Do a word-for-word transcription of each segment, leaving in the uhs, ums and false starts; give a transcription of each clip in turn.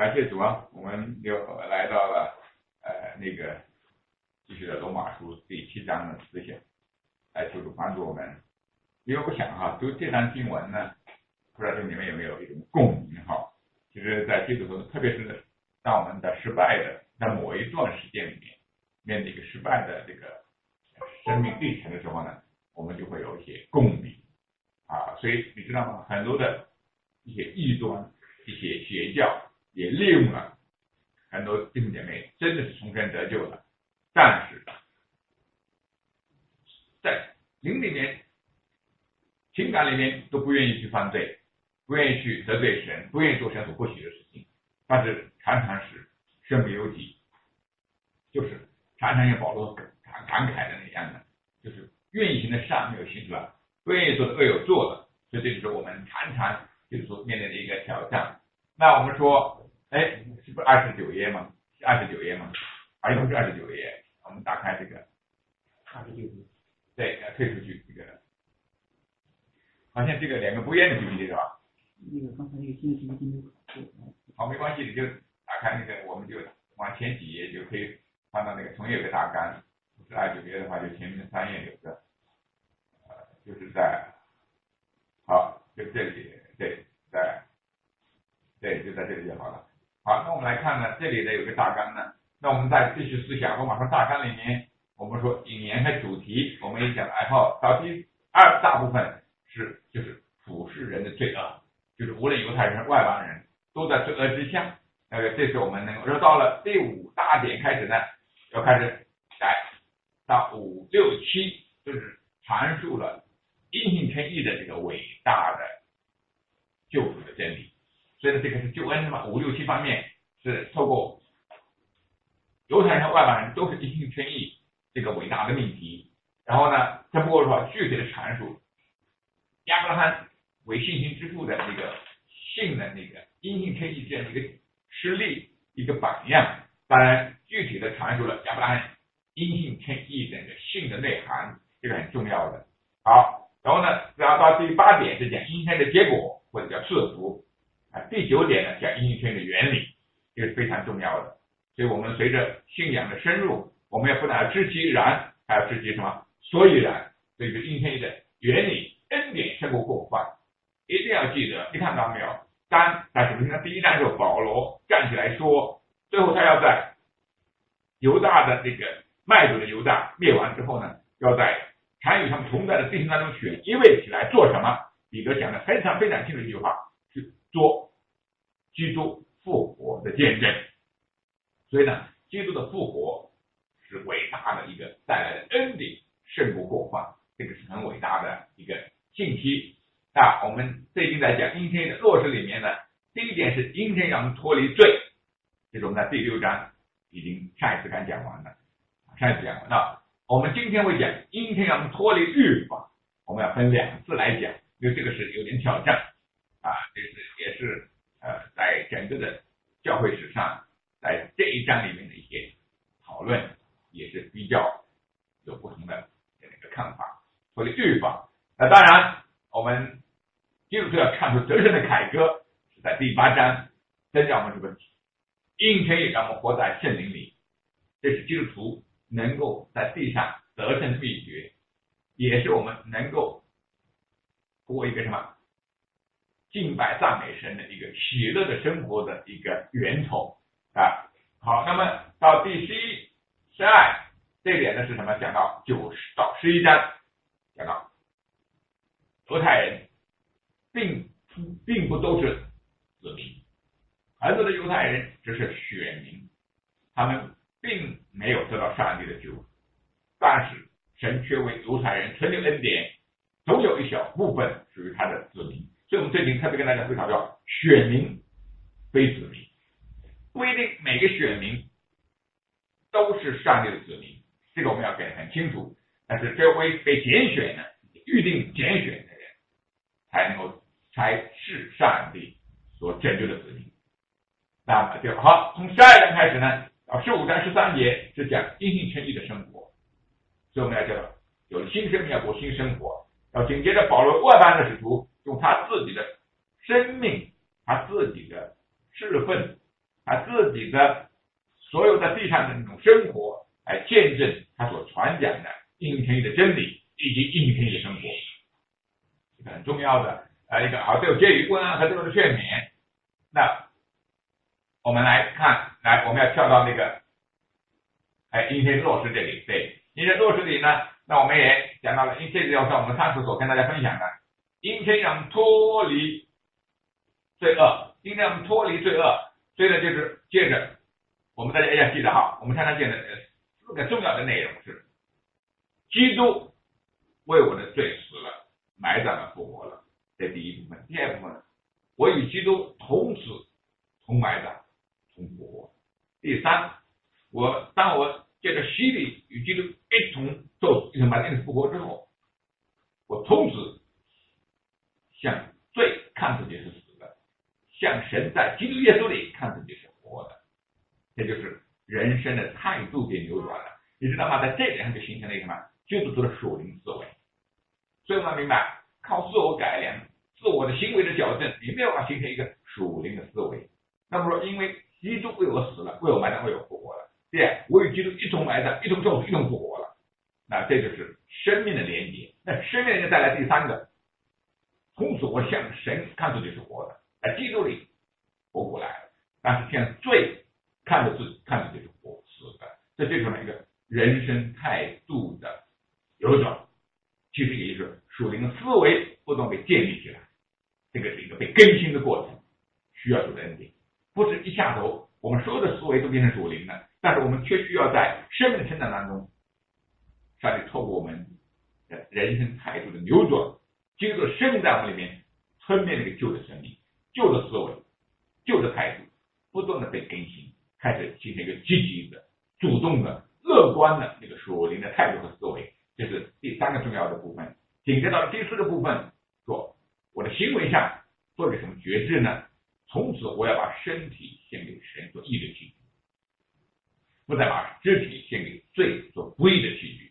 感谢主啊，我们又来到了呃那个继续的罗马书第七章的思想，来求主帮助我们。因为我想哈，读这章经文呢，不知道对你们有没有一种共鸣哈？其实，在基督徒，特别是当我们在失败的在某一段时间里面，面对一个失败的这个生命历程的时候呢，我们就会有一些共鸣啊。所以你知道吗？很多的一些异端、一些邪教也利用了很多弟兄姐妹真的是重生得救了，但是在灵里面、情感里面都不愿意去犯罪，不愿意去得罪神，不愿意做神所不许的事情，但是常常是身不由己，就是常常像保罗感感慨的那样的，就是愿意行的善没有行出来，不愿意做的恶有做了，所以这就是我们常常就是说面对的一个挑战。那我们说，哎，是不是二十九页吗？是二十九页吗？好像不是二十九页。我们打开这个二十九页， 对，退出去这个，好像这个两个不一样的 P P T 是吧？ 那个刚才那个新的 P P T 没有考过。 好，没关系，你就打开那个，我们就往前几页就可以看到那个从业有个大纲，不是二十九页的话，就前面三页有个，呃，就是在，好，就这里，对，在。对，就在这里就好了。好，那我们来看呢，这里呢有个大纲呢，那我们再继续思想。罗马书大纲里面，我们说引言和主题，我们也讲了，然后到第二大部分是就是普世人的罪恶，就是无论犹太人、外邦人都在罪恶之下。那个这是我们能够，然后到了第五大点开始呢，要开始来到五六七，就是阐述了因信称义的这个伟大的救赎的真理。所以呢，这个是救恩嘛，五六七方面是透过犹太人和外邦人都是因信称义这个伟大的命题。然后呢，只不过说具体的阐述亚伯拉罕为信心之父的这个信的那个因信称义这样一个实例一个榜样。当然，具体的阐述了亚伯拉罕因信称义的这个信的内涵，这个很重要的。好，然后呢，然后到第八点是讲因信的结果或者叫赐福。啊，第九点呢，讲因信称义的原理，这个是非常重要的。所以我们随着信仰的深入，我们也不但要知其然，还要知其什么所以然。所以就因信称义的原理，恩典胜过过犯，一定要记得。你看到没有？当在什么呢？第一章时候，保罗站起来说，最后他要在犹大的这个麦族的犹大灭亡之后呢，要在参与他们同在的弟兄当中选一位起来做什么？彼得讲的非常非常清楚一句话。做基督复活的见证。所以呢，基督的复活是伟大的一个带来的恩典，胜过过犯，这个是很伟大的一个信息。那我们最近在讲因信的落实里面呢，第一点是因信让我们脱离罪，这是我们在第六章已经上一次刚讲完了，上一次讲完了。我们今天会讲因信让我们脱离律法，我们要分两次来讲，因为这个是有点挑战。啊，这是也是呃，在整个的教会史上，在这一章里面的一些讨论，也是比较有不同的这个看法。脱离律法，那当然，我们基督徒要看出真正的凯歌，是在第八章，增加我们这个因称义，让我们活在圣灵里，这是基督徒能够在地上得胜的秘诀，也是我们能够过一个什么？敬拜赞美神的一个喜乐的生活的一个源头啊。好，那么到第十一、十二这点呢是什么？讲到九到十一章，讲到犹太人并并不都是子民，很多的犹太人只是选民，他们并没有得到上帝的救赎，但是神却为犹太人存留恩典，总有一小部分属于他的子民。所以我们最近特别跟大家会讨论选民非子民，不一定每个选民都是上帝的子民，这个我们要给很清楚。但是这位被拣选的、预定拣选的人，才能够才是上帝所拯救的子民。那么就好，从十二章开始呢，到十五章十三节是讲因信称义的生活，所以我们要讲有了新生命要过新生活。要紧接着保罗外邦的使徒用他自己的生命，他自己的侍奉他自己的所有在地上的那种生活，来见证他所传讲的应许天意的真理以及应许天意的生活，这个很重要的呃一个好，都有结语问安和最后的劝勉。那我们来看，来我们要跳到那个哎应天落实这里，对，应天落实里呢，那我们也讲到了，因这就是我们上次所跟大家分享的，应天让脱离罪恶，应天让脱离罪恶，所以呢就是接着我们大家也要记得哈，我们常常见的四个重要的内容是，基督为我的罪死了，埋葬了，复活了，这第一部分。第二部分，我与基督同死，同埋葬，同复活。第三，我当我借着洗礼与基督一同受一同埋葬复活之后，我从此向罪看自己是死的，向神在基督耶稣里看自己是活的。这就是人生的态度给扭转了，你知道吗？在这点上就形成了一个什么？基督徒的属灵思维。所以我们明白，靠自我改良、自我的行为的矫正，你没有办法形成一个属灵的思维。那么说，因为基督为我死了，为我埋葬，为我复活了，对，我与基督一同埋葬，一同受死，一同复活了。那这就是生命的连接。那生命连接带来第三个，从此我向神看自己是活的，在基督里活过来了，但是向罪看着自己看自己是活死的。这就是一个人生态度的扭转。其实也就是属灵的思维不断被建立起来，这个是一个被更新的过程，需要主的恩典，不是一下头我们所有的思维都变成属灵了，但是我们却需要在生命的成长当中，上帝透过我们的人生态度的扭转，基督的生命在我们里面吞灭那个旧的生命、旧的思维、旧的态度，不断的被更新，开始形成一个积极的、主动的、乐观的那个属灵的态度和思维。这是第三个重要的部分。紧接到第四个部分，说我的行为上做了什么决志呢？从此我要把身体献给神做义的器具，不再把肢体献给罪做不义的器具。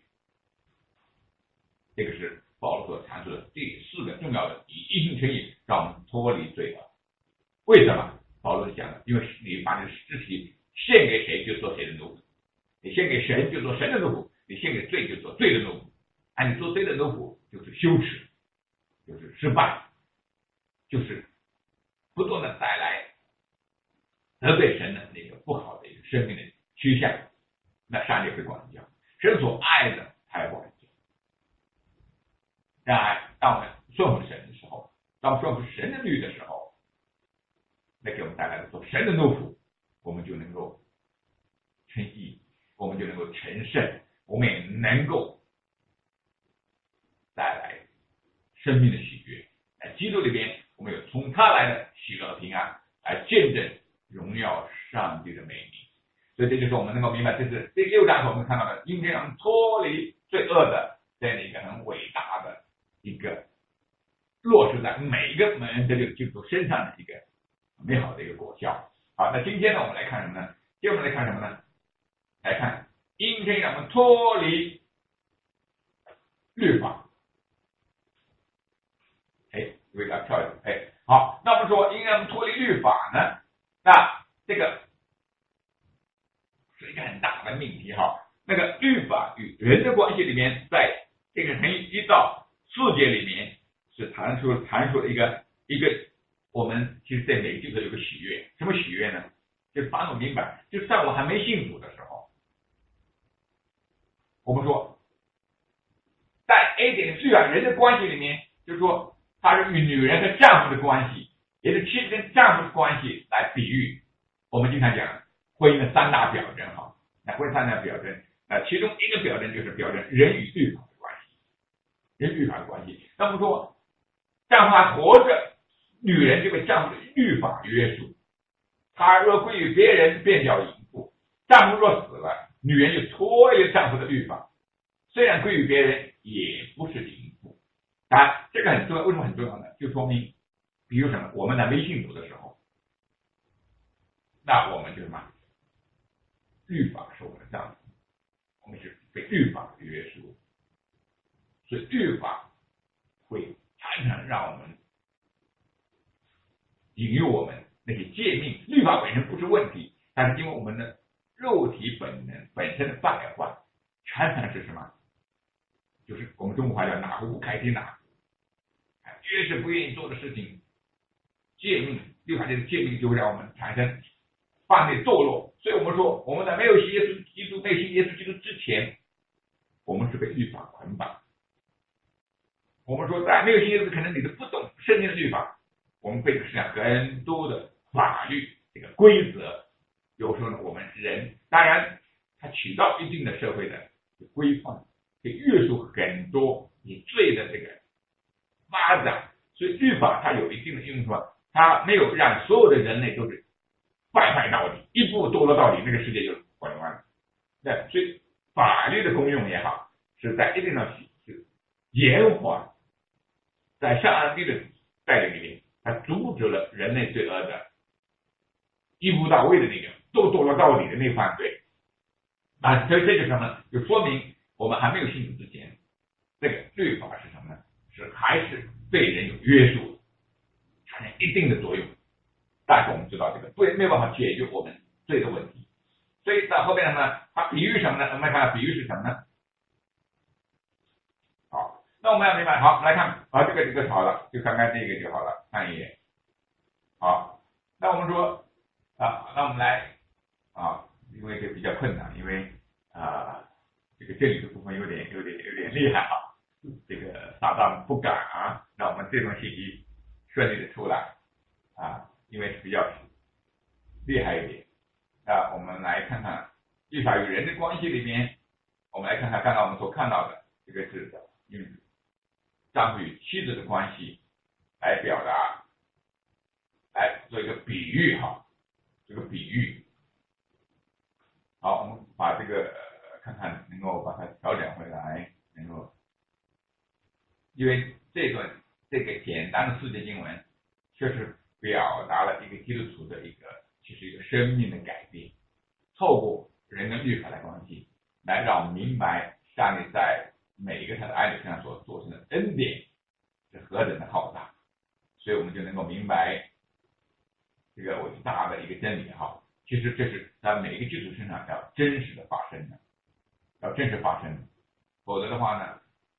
这个是保罗所阐述的第四个重要的以义性称义，让我们脱离罪恶。为什么？保罗讲了，因为你把你的肢体献给谁，就做谁的奴仆；你献给神，就做神的奴仆。你献给罪就做罪的奴仆，啊，你做罪的奴仆就是羞耻，就是失败，就是不断的带来得罪神的那个不好的一个生命的趋向。那上帝会管教，神所爱的才管教。当然，当我们顺服神的时候，当我们顺服神的律的时候，那给我们带来的做神的奴仆，我们就能够称义，我们就能够成圣。我们也能够带来生命的喜悦，在基督里边，我们有从他来的喜乐和平安，来见证荣耀上帝的美丽。所以这就是我们能够明白，这是第六章我们看到的，应该让脱离罪恶的这样的一个很伟大的一个落实在每一个门这个基督徒身上的一个美好的一个果效。好，那今天呢，我们来看什么呢？今天我们来看什么呢？来看。应该让我们脱离律法。哎，为了跳一下，哎，好，那我们说应该让我们脱离律法呢？那这个是一个很大的命题哈。那个律法与人的关系里面，在这个从一到四节里面是阐述阐述了一个一个我们其实在每句都有个喜悦，什么喜悦呢？就是帮我明白，就是在我还没信主的时候。我们说，在 A 点律法人的关系里面，就是说，它是与女人和丈夫的关系，也是妻子跟丈夫的关系来比喻。我们经常讲婚姻的三大表征，哈，那婚姻三大表征，呃，其中一个表征就是表征人与律法的关系，人与律法的关系。那么说，丈夫还活着，女人就被丈夫的律法约束，她若归于别人，便叫淫妇；丈夫若死了，女人就脱离了丈夫的律法，虽然归于别人，也不是淫妇。当然，这个很重要，为什么很重要呢？就说明，比如什么，我们在没信主的时候，那我们就什么，律法是我们的丈夫，我们是被律法约束，所以律法会常常让我们引诱我们那些诫命，律法本身不是问题， 但是因为我们的肉体本能本身的败坏，常常是什么？就是我们中国话叫哪壶不开提哪壶，越是不愿意做的事情，诫命律法界的诫命就会让我们产生犯罪堕落。所以我们说，我们在没有信耶稣基督、没有信耶稣基督之前，我们是被律法捆绑。我们说，在没有信耶稣，可能你都不懂圣经的律法，我们被实际上很多的法律这个规则。有时候呢，我们人当然它起到一定的社会的规范，可以约束很多你罪的这个发展。所以律法它有一定的用处，它没有让所有的人类都是败坏到底，一步堕落到底，那个世界就混乱了。那所以法律的功用也好，是在一定上是延缓，在上帝的带领里面，它阻止了人类罪恶的一步到位的那个都堕落到底的那个犯罪啊。所以这就是什么呢？就说明我们还没有信主之前，这个律法是什么呢？是还是对人有约束的，产生一定的作用。但是我们知道这个不没有办法解决我们罪的问题，所以到后面呢，它比喻什么呢？我们来看比喻是什么呢？好，那我们要明白，好，来看啊，这个这个好了，就看看这个就好了，看一眼。好，那我们说啊，那我们来啊，因为这比较困难，因为啊，这个这里的部分有点有点有点厉害啊，这个撒旦不敢啊，让我们这种信息顺利的出来啊。因为比较厉害一点，那我们来看看律法与人的关系里面，我们来看看刚才我们所看到的这个是用丈夫与妻子的关系来表达，来做一个比喻哈，这个比喻。好，我们把这个看看能够把它调整回来，能够，因为这段这个简单的世界经文确实表达了一个基督徒的一个其实一个生命的改变，透过人跟律法的关系，来让我们明白上帝在每一个他的儿女身上所做成的恩典是何等的浩大，所以我们就能够明白这个伟大的一个真理哈。其实这是在每一个基督徒身上要真实的发生的，要真实发生的，否则的话呢，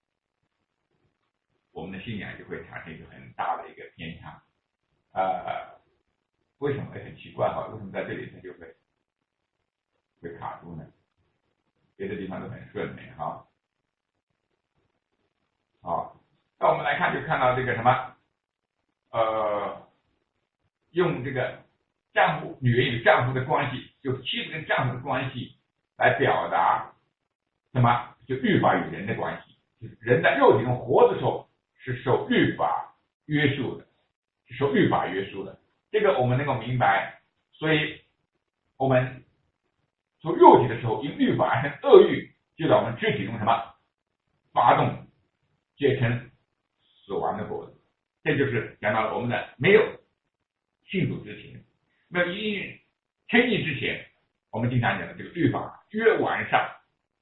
我们的信仰就会产生一个很大的一个偏差。呃，为什么很奇怪哈？为什么在这里它就会会卡住呢？别的地方都很顺利哈。好，那我们来看就看到这个什么，呃，用这个丈夫女人与丈夫的关系，就妻子跟丈夫的关系来表达什么？就律法与人的关系，就是人在肉体中活的时候是受律法约束的。受律法约束的，这个我们能够明白。所以我们做肉体的时候，因律法而生恶欲，就在我们肢体中什么发动，结成死亡的果子。这就是讲到了我们的没有信主之前，没有因称义之前，我们经常讲的这个律法越完善，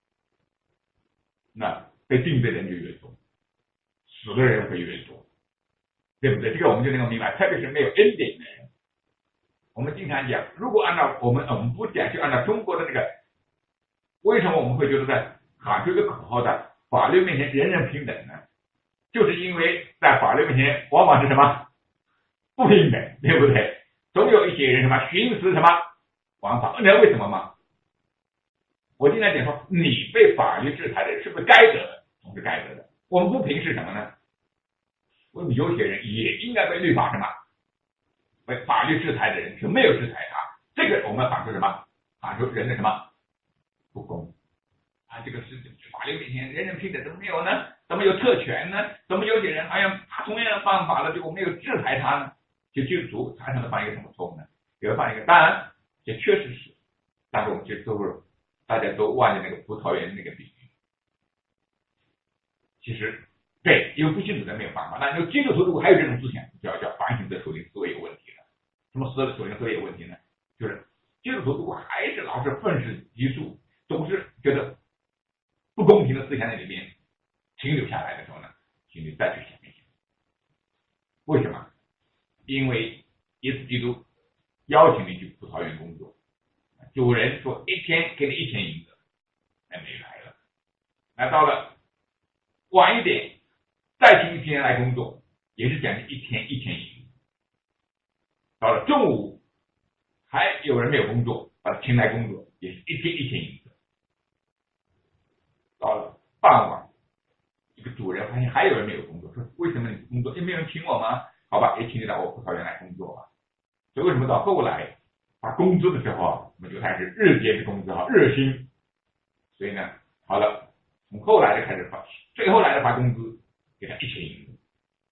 那被定罪的人就越多，死的人会越多。对不对？这个我们就能够明白，特别是没有恩典的人，我们经常讲，如果按照我们我们不讲，就按照中国的这个，为什么我们会觉得在喊出一个口号的法律面前人人平等呢？就是因为在法律面前往往是什么不平等，对不对？总有一些人什么徇私什么枉法，你知道为什么吗？我经常讲说，你被法律制裁的人是不是该得的？总是该得的。我们不平是什么呢？为什么有些人也应该被律法什么被法律制裁的人是没有制裁他？这个我们喊出什么？喊出人的什么不公啊？这个是法律面前人人平等，怎么没有呢？怎么有特权呢？怎么有些人哎呀，他同样犯法了，就我没有制裁他呢？就基督徒常常的犯一个什么错误呢？有犯一个，当然也确实是，但是我们其实都是大家都忘记那个葡萄园那个比喻，其实。对，因为不信主的没有办法。那有基督徒如果还有这种思想，就要叫反省的属灵思维有问题了。什么所有的属灵思维有问题呢？就是基督徒如果还是老是愤世嫉俗，总是觉得不公平的思想在里面停留下来的时候呢，请你再去想一想，为什么？因为耶稣基督邀请你去葡萄园工作， 主人说一天给你一千银子，那没来了。那到了晚一点，再请一批人来工作，也是奖励一天一千银子。到了中午，还有人没有工作，把他请来工作，也是一天一千银子。到了傍晚，这个主人发现还有人没有工作，说为什么你不工作？也没有人请我吗？好吧，也请你到我葡萄园来工作吧。所以为什么到后来发工资的时候，我们就开始日结的工资哈，日薪。所以呢，好了，从后来的开始发，最后来的发工资给他一千银子，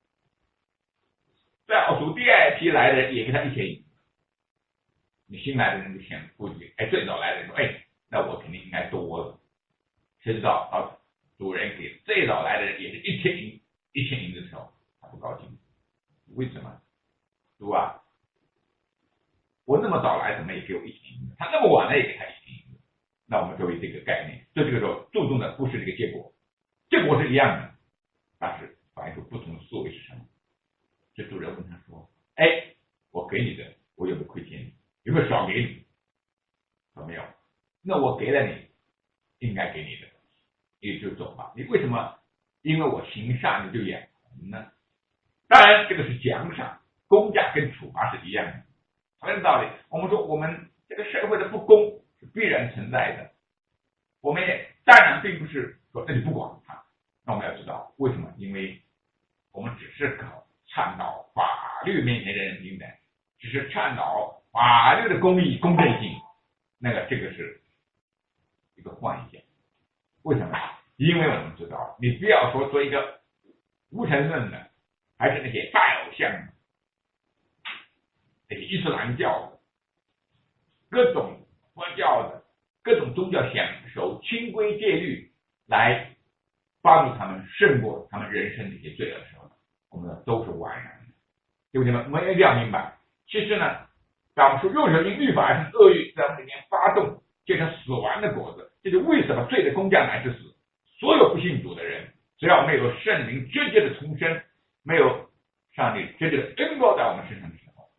再数第二批来的人也给他一千银子。你新来的人就先估计，哎，最早来的人说，哎，那我肯定应该多了。谁知道啊？主人给最早来的人也是一千银一千银子的时候，他不高兴。为什么？主啊，我那么早来，怎么也给我一千银子？他那么晚了也给他一千银子。那我们作为这个概念，就这个时候注重的不是这个结果，结果是一样的，但是反映出不同的思维是什么？这主人问他说：“哎，我给你的，我有没有亏欠你？有没有少给你？”说没有。那我给了你，应该给你的，你就走吧。你为什么因为我行善你就眼红呢？当然，这个是奖赏，公价跟处罚是一样的。同样的道理，我们说我们这个社会的不公是必然存在的，我们也当然并不是说那你不管它。那我们要知道为什么？因为我们只是搞倡导法律面前的人平等，只是倡导法律的公义公正性，那个这个是一个幻想。为什么？因为我们知道，你不要说做一个无神论的，还是那些拜偶像的，那些伊斯兰教的，各种佛教的，各种宗教享受清规戒律来帮助他们胜过他们人生的一些罪恶的时候，我们都是枉然的。对不对吗？我们一定要明白，其实呢，当我们说肉身因律法而生恶欲在我们里面发动，结成死亡的果子，这就为什么罪的工价乃是死。所有不信主的人，只要没有圣灵直接的重生，没有上帝直接的恩膏在我们身上的时候，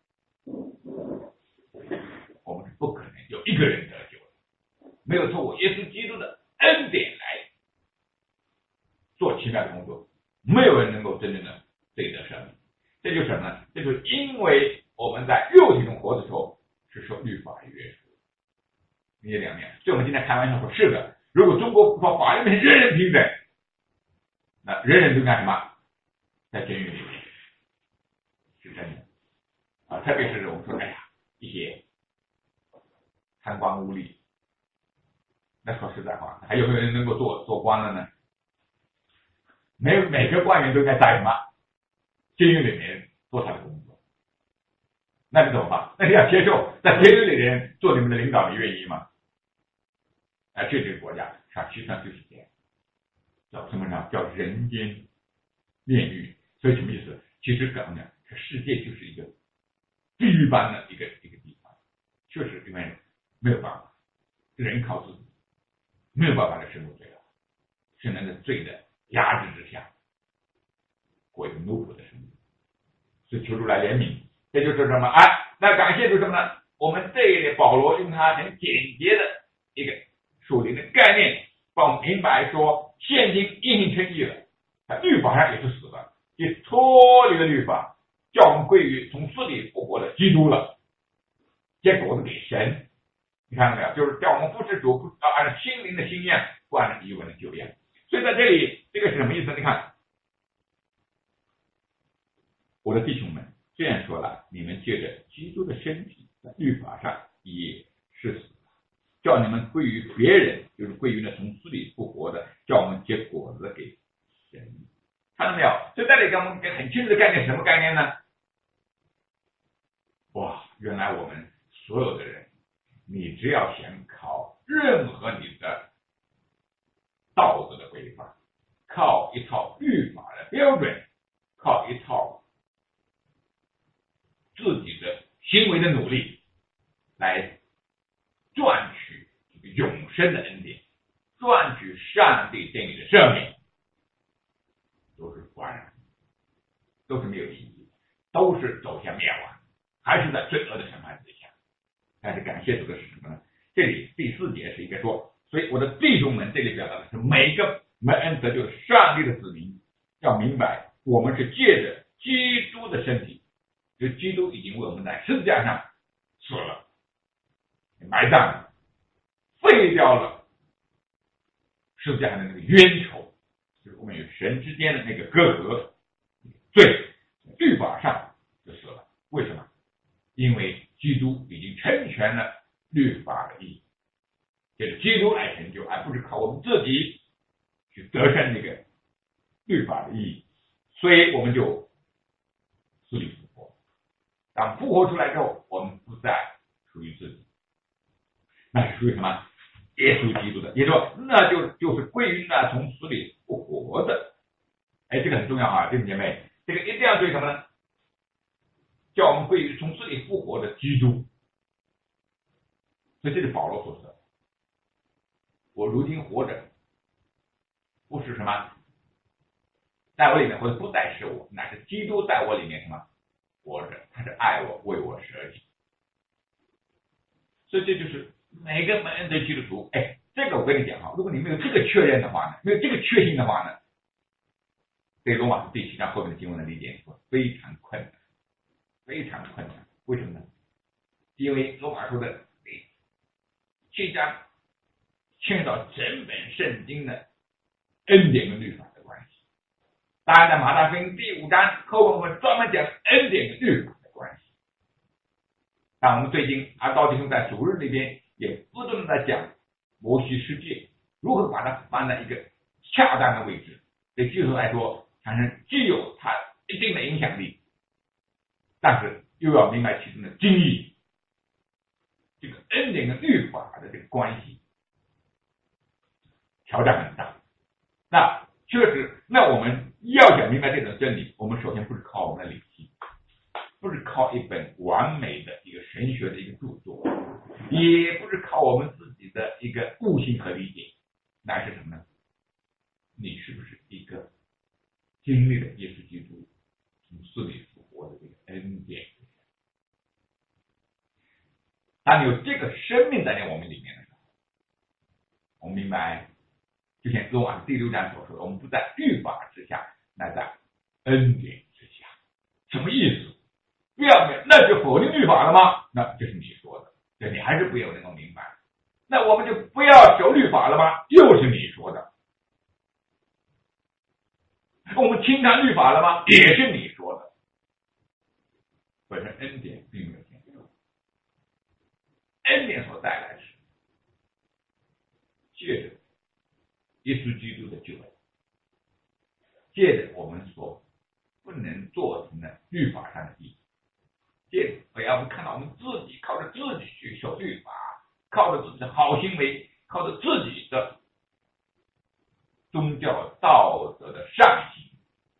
我们是不可能有一个人得救的。没有透过耶稣基督的恩典来做奇妙的工作，没有人能够真正的罪得赦免。这就是什么呢？这就是因为我们在肉体中活的时候是受律法约束，理解两面。所以我们今天开玩笑说，是的，如果中国不说法律面前人人平等，那人人都干什么？在监狱里面，是真的啊！特别是我们说，哎呀，一些贪官污吏，那说实在话，还有没有人能够做做官了呢？没有，每个官员都应该在什么监狱里面做他的工作。那你怎么办？那你要接受在监狱里人做你们的领导，你愿意吗？啊，这这个国家上实际上就是这样，叫什么呢？叫人间炼狱。所以什么意思？其实讲呢，这世界就是一个地狱般的一个一个地方，确实因为没有办法，人靠自己没有办法的生活罪恶，是那个罪的压制之下过一个奴仆的生活。所以求主来怜悯，这就是什么？哎，那感谢主什么呢？我们这里保罗用他很简洁的一个属灵的概念，帮我们明白说，现今因信称义了，在律法上也是死的，也脱离了律法，叫我们归于从死里复活的基督了，结果是给神。你看到没有？就是叫我们不是主，不按照心灵的心样，不按照遗文的旧样。所以在这里，这个是什么意思？你看，我的弟兄们，这样说了，你们借着基督的身体，在律法上也是死的，叫你们归于别人，就是归于那从死里复活的，叫我们结果子给神。看到没有？所以这里给我们一个很清楚的概念，什么概念呢？哇，原来我们所有的人，你只要想靠任何你的道德的规范，靠一套律法的标准，靠一套自己的行为的努力来赚取这个永生的恩典，赚取上帝对你的赦免，都是枉然，都是没有意义，都是走向灭亡，还是在罪恶的审判之下。但是感谢主的是什么呢？ 这里第四节是一个说，所以我的弟兄们，这里表达的是每个蒙恩得救上帝的子民要明白，我们是借着基督的身体，就基督已经为我们在十字架上死了，埋葬了，废掉了十字架上的那个冤仇，就是我们与神之间的那个隔阂，罪律法上就死了。为什么？因为基督已经成全了律法的意义，就是基督来成就，而不是靠我们自己去得胜那个律法的意义，所以我们就死里复活。当复活出来之后，我们不再属于自己，那是属于什么？耶稣基督的，也就是说，那就就是归于那从死里复活的。哎，这个很重要啊，弟兄姐妹，这个一定要注意什么呢？叫我们归于从死里复活的基督。所以这是保罗所说的，我如今活着，不是什么在我里面，或者不再是我，乃是基督在我里面什么活着，他是爱我，为我舍己。所以这就是每个蒙恩的基督徒，哎，这个我跟你讲哈，如果你没有这个确认的话呢，没有这个确信的话呢，对罗马书第七章后面的经文的理解会非常困难，非常困难。为什么呢？因为罗马书的七章牵扯到整本圣经的恩典跟律法的关系。当然，在马太福音第五章后面我们专门讲恩典跟律法的关系。但我们最近阿道弟兄在主日那边也不断的在讲摩西世界如何把它放在一个恰当的位置，对基督徒来说产生既有它一定的影响力，但是又要明白其中的精义。这个恩典跟律法的这个关系挑战很大。那确实，那我们要想明白这种真理，我们首先不是靠我们的理性，不是靠一本完美的一个神学的一个著作，也不是靠我们自己的一个悟性和理解，乃是什么呢？你是不是一个经历了耶稣基督从死里复活的这个恩典？当有这个生命在我们里面的时候，我们明白，就像罗马第六章所说的，我们不在律法之下，乃在恩典之下。什么意思？不要，那就否定律法了吗？那就是你说的，对，你还是不有能够明白。那我们就不要守律法了吗？又是你说的。我们轻看律法了吗？也是你说的。本身恩典并没有天赋，恩典所带来的是借着耶稣基督的救恩，借着我们所不能做成的律法上的义，借着不要看到我们自己靠着自己去守律法，靠着自己的好行为，靠着自己的宗教道德的善行，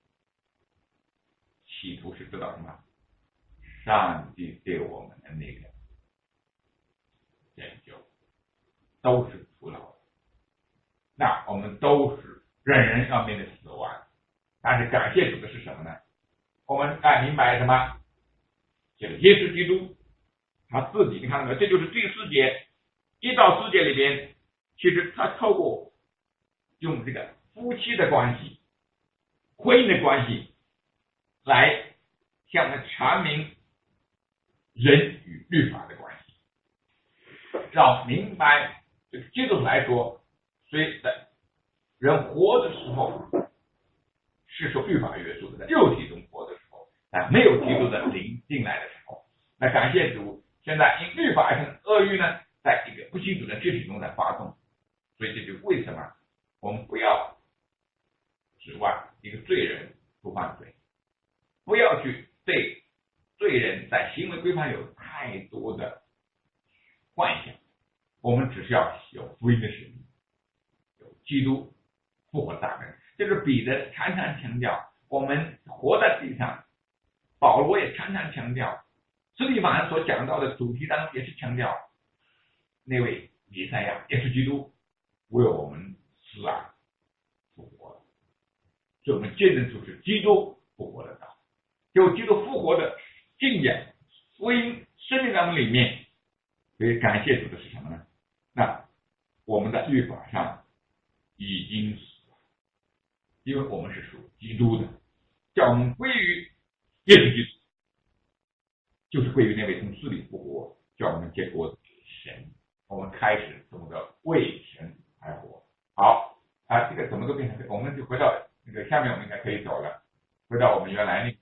企图是得到什么？上帝对我们的那个拯救，都是徒劳的。那我们都是人人要面对死亡，但是感谢主的是什么呢？我们哎明白什么？就是耶稣基督他自己，你看到没有？这就是第四节一到四节里边，其实他透过用这个夫妻的关系、婚姻的关系来向我们阐明人与律法的关系，让明白这个基督徒来说，虽在人活的时候是受律法约束的，在肉体中活的时候，但没有基督的灵进来的时候，那感谢主，现在因律法而生的恶欲呢，在一个不信主的肢体中在发动，所以这就为什么我们不要指望一个罪人不犯罪，不要去对罪人在行为规范有太多的幻想，我们只是要有福音的使命，有基督复活的大能。这个彼得常常强调，我们活在地上，保罗也常常强调，司提反所讲到的主题当中也是强调那位弥赛亚耶稣基督为我们死而复活了，所以我们见证出是基督复活的道，就基督复活的信仰福音生命当中里面，所以感谢主的是什么呢？ 那我们在律法上已经死了，因为我们是属基督的，叫我们归于耶稣基督，就是归于那位从死里复活，叫我们结果给神，我们开始怎么个为神而活。好啊，这个怎么个变成？我们就回到那个下面，我们应该可以走了，回到我们原来那个。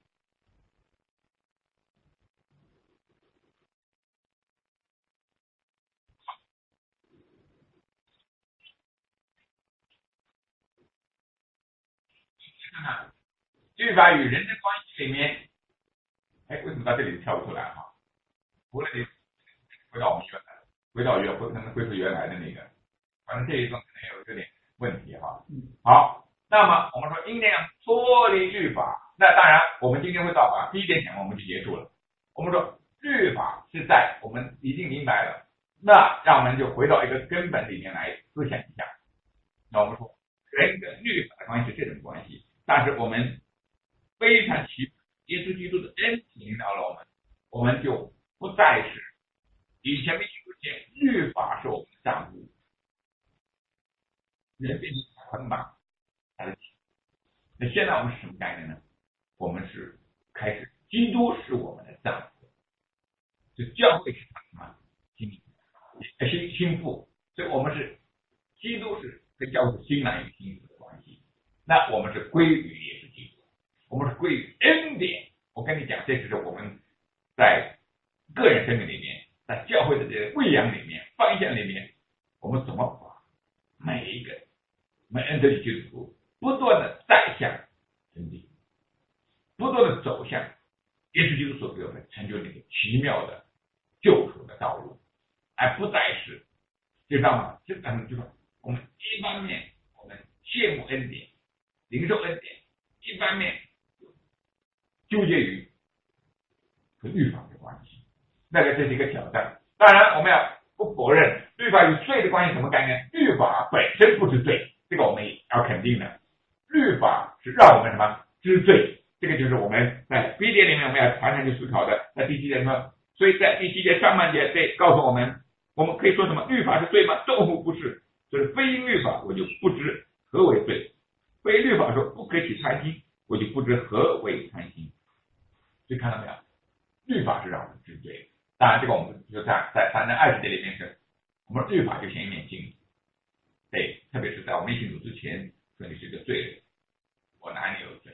看看律法与人的关系里面，哎，为什么到这里跳不出来哈？除了你回到我们原来，回到原回能恢复原来的那个，反正这一段可能有这点问题哈。好，那么我们说应当脱离律法，那当然我们今天会到达第一点讲完我们就结束了。我们说律法是在我们已经明白了，那让我们就回到一个根本里面来思想一下。那我们说人跟律法的关系是这种关系，但是我们非常奇怪，耶稣基督的恩典领导了我们，我们就不再是以前没听过见律法是我们的丈夫，人变成捆绑他的体。那现在我们是什么概念呢？我们是开始基督是我们的丈夫，就教会是什么心心心腹，所以我们是基督是跟教会心男与心腹的关系，那我们是归于耶稣基督，我们是归于恩典。我跟你讲，这就是我们在个人生命里面，在教会的这个喂养里面、方向里面，我们怎么把每一个每恩的基督徒不断的带向真理，不断的走向耶稣基督所给我们成就那个奇妙的救赎的道路，而不再是知道吗？就咱们就说，我们一方面我们羡慕恩典、领受恩典，一方面纠结于和律法的关系，那个这是一个挑战。当然，我们要不否认律法与罪的关系什么概念？律法本身不是罪，这个我们也要肯定的。律法是让我们什么知罪，这个就是我们在 B 节里面我们要常常去思考的。在第七节说，所以在第七节上半节对告诉我们，我们可以说什么？律法是罪吗？断乎不是，就是非因律法我就不知何为罪，非律法说不可以贪心，我就不知何为贪心。所以看到没有？律法是让我们知罪的。当然，这个我们就在在三章二十节里面是，我们律法就像一面镜子，对，特别是在我们信主之前，说你是个罪人，我哪里有罪？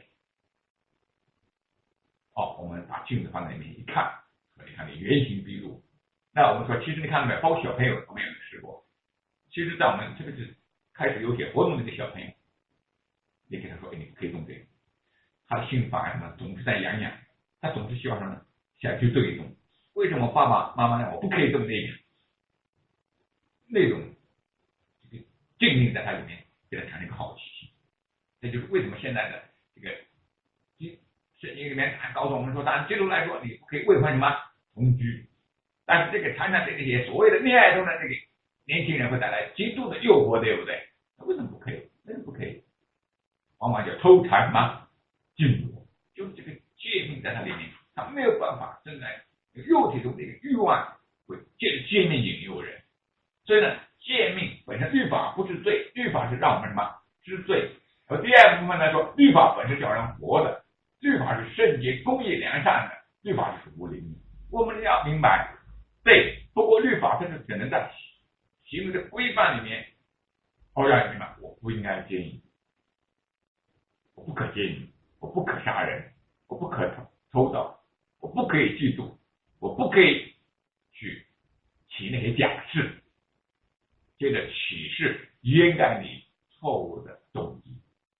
哦，我们把镜子放在里面一看，你看你原形毕露。那我们说，其实你看到没有？包括小朋友，我们有没有试过？其实，在我们这个是开始有些活动的这个小朋友，你跟他说，哎，你可以动这个，他的心反而什么，总是在痒痒，他总是希望什么？想去动一动。为什么爸爸妈妈让我不可以动那个？那种这个禁令在他里面，给他产生一个好奇心。这就是为什么现在的这个圣经里面还告诉我们说，当然基督来说，你不可以为婚什么同居。但是这个常常这些所谓的恋爱中的这个年轻人会带来极度的诱惑，对不对？那为什么不可以？为什么不可以？往往叫偷禅嘛，禁夺，就是这个诫命在它里面，他没有办法正在肉体中这个欲望会借诫命引诱人。所以呢，诫命本身律法不是罪，律法是让我们什么知罪。而第二部分来说，律法本身叫人活的，律法是圣洁、公义、良善的，律法是无灵的。我们要明白。对，不过律法这是只能在行为的规范里面，哦，让你明白，我不应该奸淫，我不可奸淫，我不可杀人，我不可偷盗，我不可以嫉妒，我不可以去起那些假誓，接着起誓掩盖你错误的动机，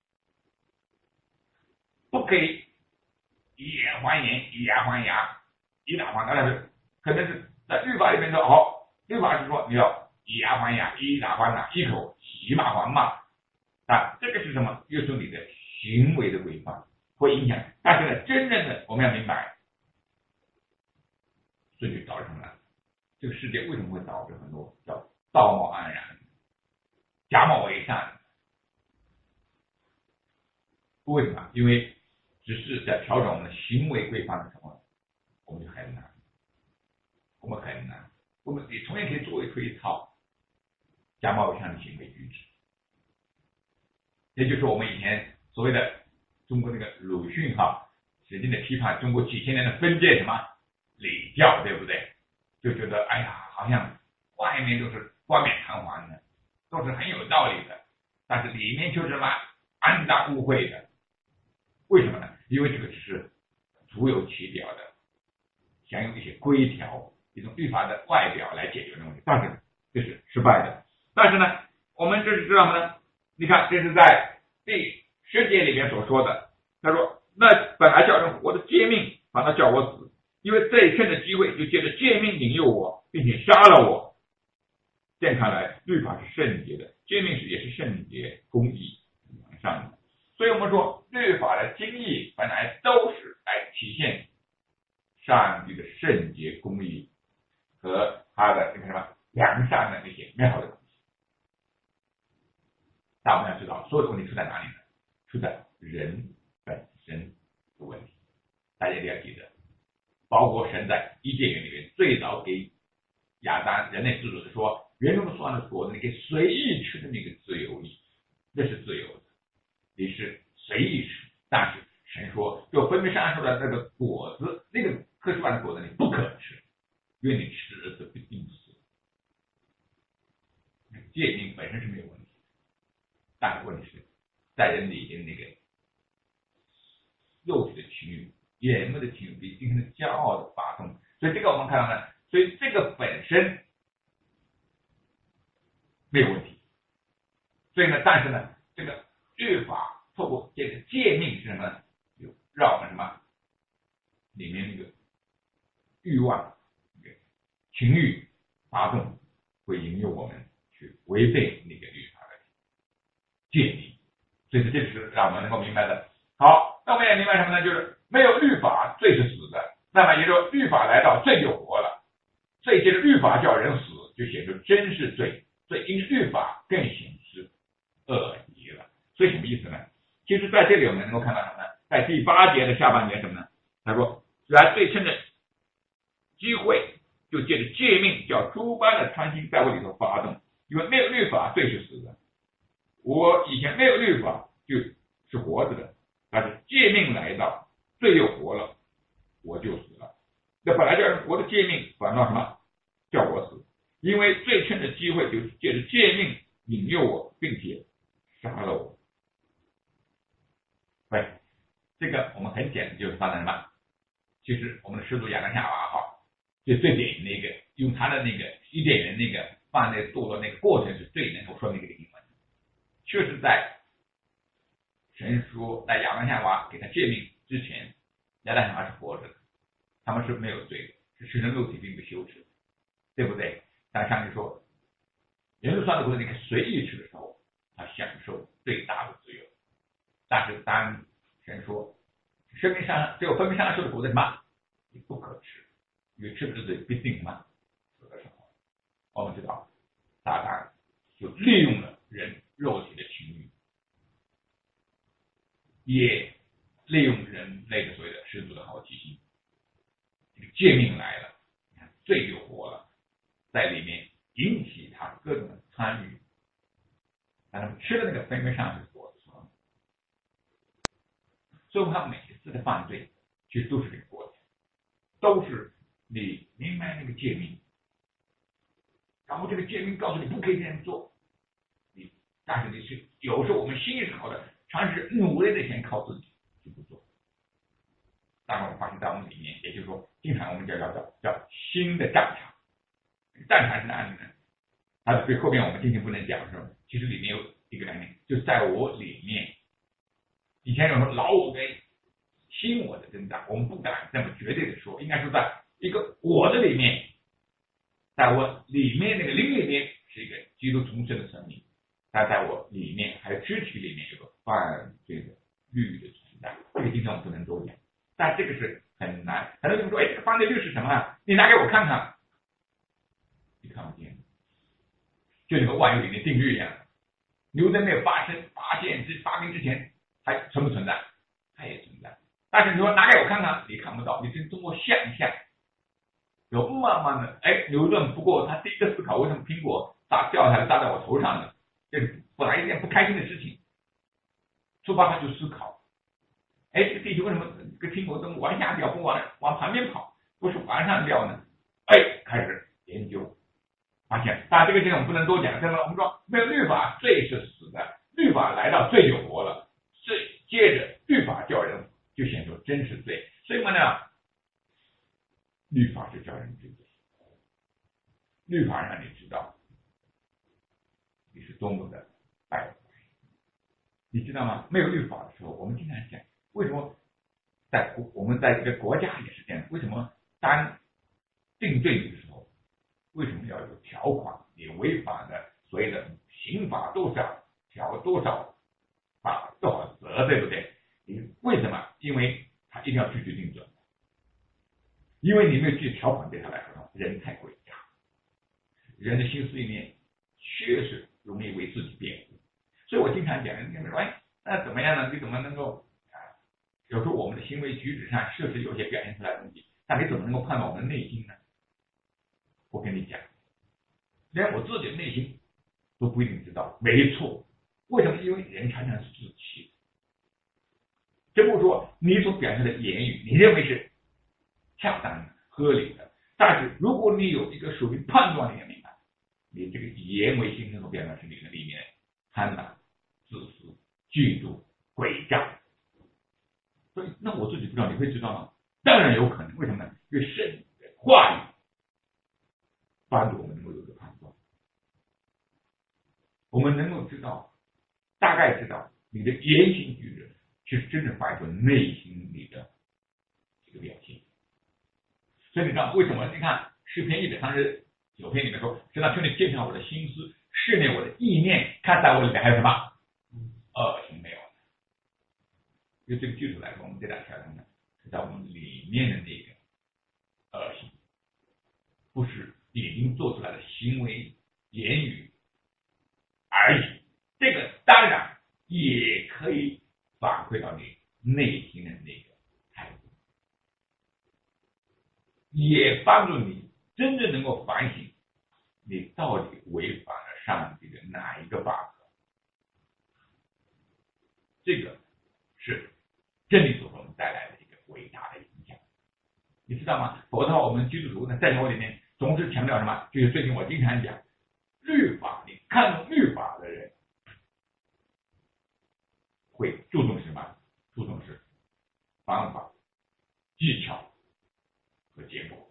不可以以眼还眼，以牙还牙，以打还打，但是可能是。在律法里面说，好，律法是说你要以牙还牙，以打还打，一口以骂还骂，啊，这个是什么？约束你的行为的规范，会影响。但是呢，真正的我们要明白，这就导致什么呢？这个世界为什么会导致很多叫道貌岸然、假冒伪善？为什么？因为只是在调整我们的行为规范的时候，我们就很难。我们很难，我们你同样可以作为推操， 假冒伪善的行为举止，也就是我们以前所谓的中国那个鲁迅哈，使劲的批判中国几千年的封建什么礼教，对不对？就觉得哎呀，好像外面都是冠冕堂皇的，都是很有道理的，但是里面就是什么暗淡污秽的。为什么呢？因为这个只是徒有其表的，想用一些规条、一种律法的外表来解决的问题，但是这是失败的。但是呢，我们这是知道呢，你看这是在第十节里面所说的，他说那本来叫人活的诫命，反倒叫我死，因为这一趁的机会就借着诫命引诱我，并且杀了我。这样看来，律法是圣洁的，诫命是也是圣洁、公义、完善的。所以我们说，律法的精义本来都是来体现上帝的圣洁、公义和他的那个什么良善的那些美好的东西。但我们要知道，所有的问题出在哪里呢？出在人本身的问题。大家一定要记得，包括神在伊甸园里面最早给亚当人类自主的说，园中所的果子你可以随意吃的那个自由意，那是自由的，你是随意吃。但是神说，就分别善恶树的那个果子，那个棵树上的果子你不可吃，因为你吃了就必定死。诫命本身是没有问题，但是问题是在人里边那个肉体的情欲、眼目的情欲比今天的骄傲的发动，所以这个我们看到呢，所以这个本身没有问题。所以呢，但是呢，这个律法透过这个诫命是什么呢？就让我们什么里面那个欲望、那个情欲发动，会引诱我们去违背那个律法的诫命。所以这就是让我们能够明白的。好，那我们也明白什么呢？就是没有律法，罪是死的。那么也就是律法来到，罪就活了。所以这个律法叫人死，就显出真是罪。所以因律法更显示恶极了。所以什么意思呢？其实在这里我们能够看到什么呢？在第八节的下半节什么呢？他说，然对称的机会，就借着诫命，叫诸般的穿心在我里头发动。因为没有律法，罪是死的。我以前没有律法，就是活着的，但是诫命来到，罪又活了，我就死了。那本来叫人活的诫命，反倒什么？叫我死。因为最趁的机会，就是借着诫命引诱我，并且杀了我。对，这个我们很简单，就是发生什么？其实我们的始祖亚当夏娃哈，就最典型的一个，用他的那个伊甸园那个犯罪堕落那个过程是最能够说明这个英文。确实在神说在亚当夏娃给他诫命之前，亚当夏娃是活着的，他们是没有罪的，是赤身肉体并不羞耻，对不对？但上帝说，人肉上的果子你可以随意吃的时候，他享受最大的自由。但是当神说，生命上只有分别善恶树的果子什么，你不可吃，因为吃的罪必定什么死的时候，我们知道撒旦就利用了人肉体的情欲，也利用人类的所谓的始祖的好奇心。这个诫命来了，你看罪就活了，在里面引起他各种的参与。当他们吃了那个分别善恶的果子时候，所以他每一次的犯罪其实都是这个过程，都是你明白那个诫命，然后这个诫命告诉你不可以这样做，你但是你是有时候我们心是好的，尝试努力的先靠自己去不做。但是我们发现在我们里面，也就是说经常我们叫叫叫叫新的战场。战场是哪里呢？它对后面我们今天不能讲的时候，其实里面有一个概念，就在我里面。以前有说老我跟新我的挣扎，我们不敢这么绝对的说，应该说在一个我的里面，在我里面那个灵里面是一个基督重生的生命，但在我里面还有肢体里面有个犯罪的律的存在。这个今天我们不能多讲，但这个是很难。很多人说，哎，这个犯罪律是什么啊？你拿给我看看。你看不见，就这个万有里面定律一样，牛顿没有发生发现之发明之前，还存不存在？它也存在。但是你说拿给我看看，你看不到，你是通过想象，有慢慢的，哎，牛顿不过他第一个思考，为什么苹果砸掉下来砸在我头上？ 出发他就思考，哎，这个地球为什么这个天国灯往下掉，不往往旁边跑，不是往上掉呢？哎，开始研究，发现，当然这个现在我们不能多讲，但是我们说没有律法，罪是死的，律法来到罪就活了，罪接着律法叫人就显出真是罪，所以我们呢，律法是叫人知罪，律法让你知道你是多么的败坏，你知道吗？没有律法的时候，我们经常讲，为什么在我们在这个国家也是这样？为什么当定罪的时候，为什么要有条款？你违反了所谓的刑法多少条多少法多少责，对不对？你为什么？因为他一定要据理定准，因为你没有据条款对他来说，人太诡诈，人的心思意念确实容易为自己辩护，所以我经常讲，人家说，哎，那怎么样呢？你怎么能够啊？有时候我们的行为举止上确实有些表现出来的东西，但你怎么能够判断我们的内心呢？我跟你讲，连我自己的内心都不一定知道，没错。为什么？因为人常常是自欺。这不说你所表现的言语，你认为是恰当的、合理的，但是如果你有一个属于判断力的敏感，你这个言为心声所表达是你的里面贪婪、自私、嫉妒、诡诈。所以，那我自己不知道，你会知道吗？当然有可能。为什么呢？因为神的话语帮助我们能够有个判断，我们能够知道，大概知道你的言行举止是真正反映内心里的这个表现。所以你知道为什么？你看诗篇一百三十九篇里面说，神啊，求你鉴察我的心思，试炼我的意念，看在我里面还有什么恶行没有。就这个句子来说，我们这两条呢，是在我们里面的那个恶行，不是已经做出来的行为、言语而已。这个当然也可以反馈到你内心的那个态度，也帮助你真正能够反省你到底违反了上帝的哪一个法则。这个是真理所给我们带来的一个伟大的影响，你知道吗？否则的话，我们基督徒呢，在教会里面总是强调什么？就是最近我经常讲，律法，你看重律法的人会注重什么？注重是方法、技巧和结果。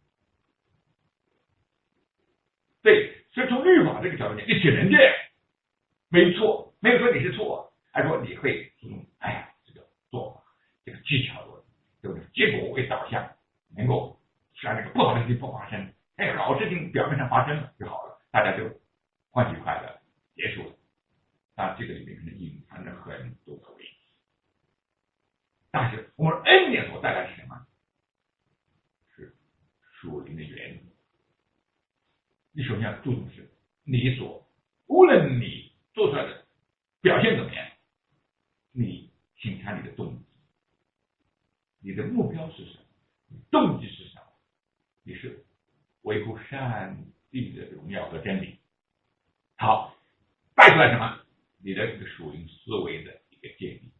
对，所以从律法这个角度讲，你只能这样，没错，没有说你是错，而说你会注重，哎呀，这个做法，这个技巧的，对不对？结果为导向，能够让这个不好的事情不发生，哎，好事情表面上发生了就好了，大家就欢喜快乐结束了。那这个里面可能隐藏着很多的问题，但是我们恩典所带来的是什么？是属灵的原则。你首先要注重的是你所，无论你做出来的表现怎么样，你请看你的动机，你的目标是什么？你动机是什么？你是维护上帝的荣耀和真理。好，带出来什么？你的这个属灵思维的一个建立。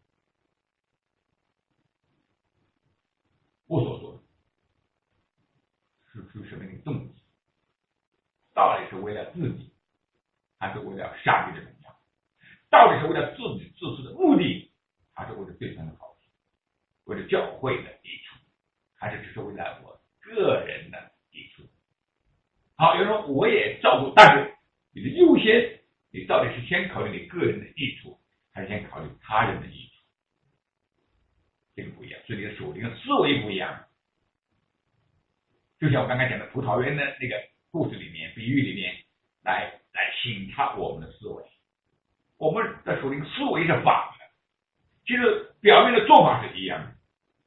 我所说的是出于什么样的动机？到底是为了自己，还是为了上帝的荣耀？到底是为了自己自私的目的，还是为了对方的好处？为了教会的益处，还是只是为了我个人的益处？好，有人说我也照顾，但是你的优先，你到底是先考虑你个人的益处，还是先考虑他人的益处？这个不一样，所以你的属灵的思维不一样。就像我刚才讲的葡萄园的那个故事里面、比喻里面，来来省察我们的思维。我们的属灵思维是反的，其实表面的做法是一样的，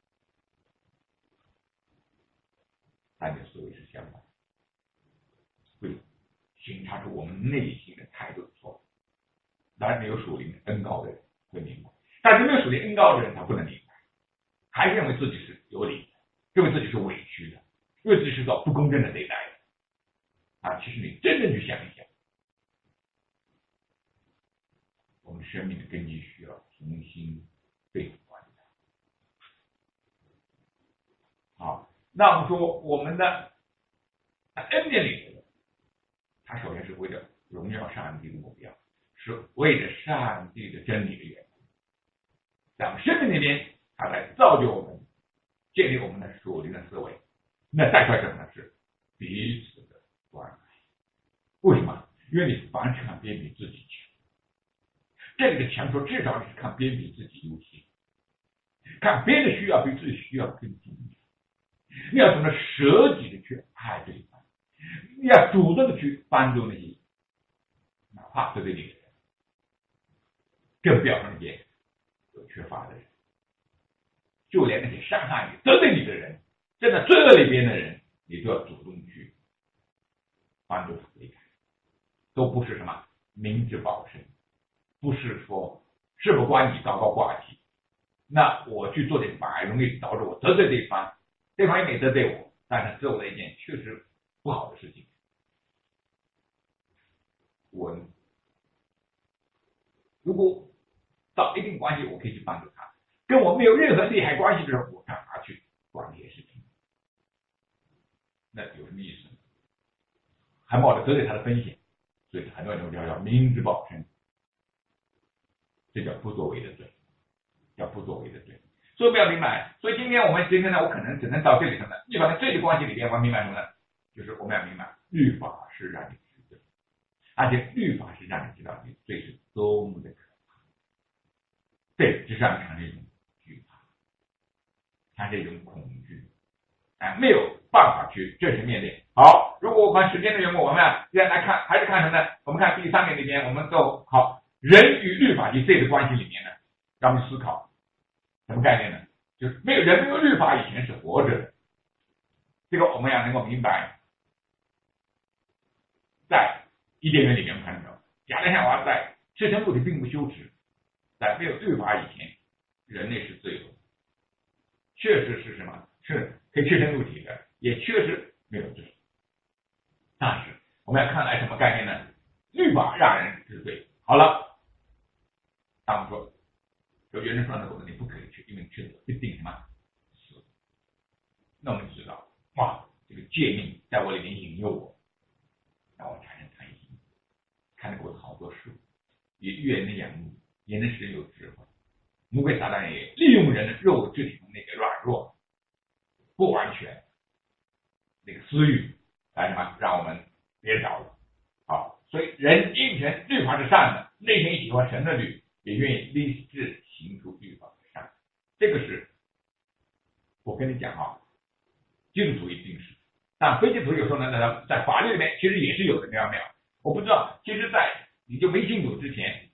但你的思维是相反，会省察出我们内心的态度的错误。当然，没有属灵恩高的人会明白，但是没有属灵恩高的人他不能明白，还是认为自己是有理的，认为自己是委屈的，认为自己是遭不公正的对待的。啊，其实你真正去想一想，我们生命的根基需要重新被关照。好，那我们说我们的恩典里，它首先是为了荣耀上帝的目标，是为了上帝的真理的缘故，在我们生命里面，它来造就我们，建立我们的属灵的思维。那带出来什么呢？是彼此的关爱。为什么？因为你凡事看别人比自己强，这里的强说至少你是看别人比自己优先，看别人的需要比自己需要更重要。你要懂得舍己的去爱对方，你要主动的去帮助那些哪怕对对你的人，更不要说那些有缺乏的人，就连那些伤害你、得罪你的人，真的罪恶里边的人，你都要主动去帮助他离开，都不是什么明哲保身，不是说事不关己高高挂起，那我去做点反而容易导致我得罪对方，对方也没得罪我，但是做了一件确实不好的事情。我如果到一定关系，我可以去帮助他，跟我没有任何利害关系的时候，我干嘛去管这些事情？那有什么意思？还冒着得罪他的风险，所以很多人都叫叫明哲保身，这叫不作为的罪，叫不作为的罪。所以不要明白，所以今天我们今天呢，我可能只能到这里头呢。律法的罪的关系里边，我们明白什么呢？就是我们要明白，律法是让你知罪，而且律法是让你知道你罪是多么的可怕。对，只是让你产生一种惧怕，产生一种恐惧，啊，没有办法去正式面对。好，如果我看时间的缘故，我们啊，现在来看，还是看什么呢？我们看第三点里边，我们都好，人与律法及罪的关系里面呢，让我们思考什么概念呢？就是没有人没有律法以前是活着的，这个我们要能够明白。在伊甸园里面，我们看到亚当夏娃在赤身露体并不羞耻，在没有律法以前，人类是自由的，确实是什么？是可以赤身露体的，也确实没有罪。但是我们要看来什么概念呢？律法让人知罪。好了，当我们说有原人说的，你不可以吃，因为吃了必定什么死。那我们知道，哇，这个诫命在我里面引诱我，让我产生贪心，看过好多书，也悦人的仰慕，也能使人有智慧。魔鬼撒旦也利用人的肉肢体中那个软弱、不完全那个私欲来什么，让我们跌倒了。好，所以人应承律法是善的，内心喜欢神的律，也愿意立志行出律法的善。这个是我跟你讲啊，基督徒一定是，但非基督徒有时候呢，在法律里面其实也是有的，明白没有？我不知道，其实，在你就没信主之前，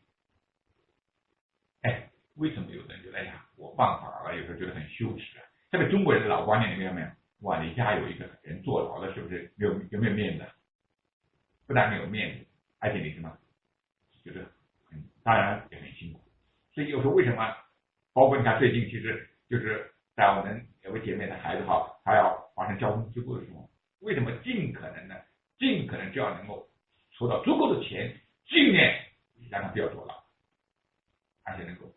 哎，为什么有的人觉得哎呀，我犯法了，有时候觉得很羞耻啊？这个中国人的老观念，你明白没有？哇，你家有一个人坐牢了，是不是有有没有面子？不但没有面子，而且你什么，觉得很当然也很辛苦。所以有时候为什么，包括你看最近，其实就是在我们有个姐妹的孩子哈，他要发生交通事故的时候，为什么尽可能呢？尽可能就要能够筹到足够的钱，尽量让他不要坐牢，而且能够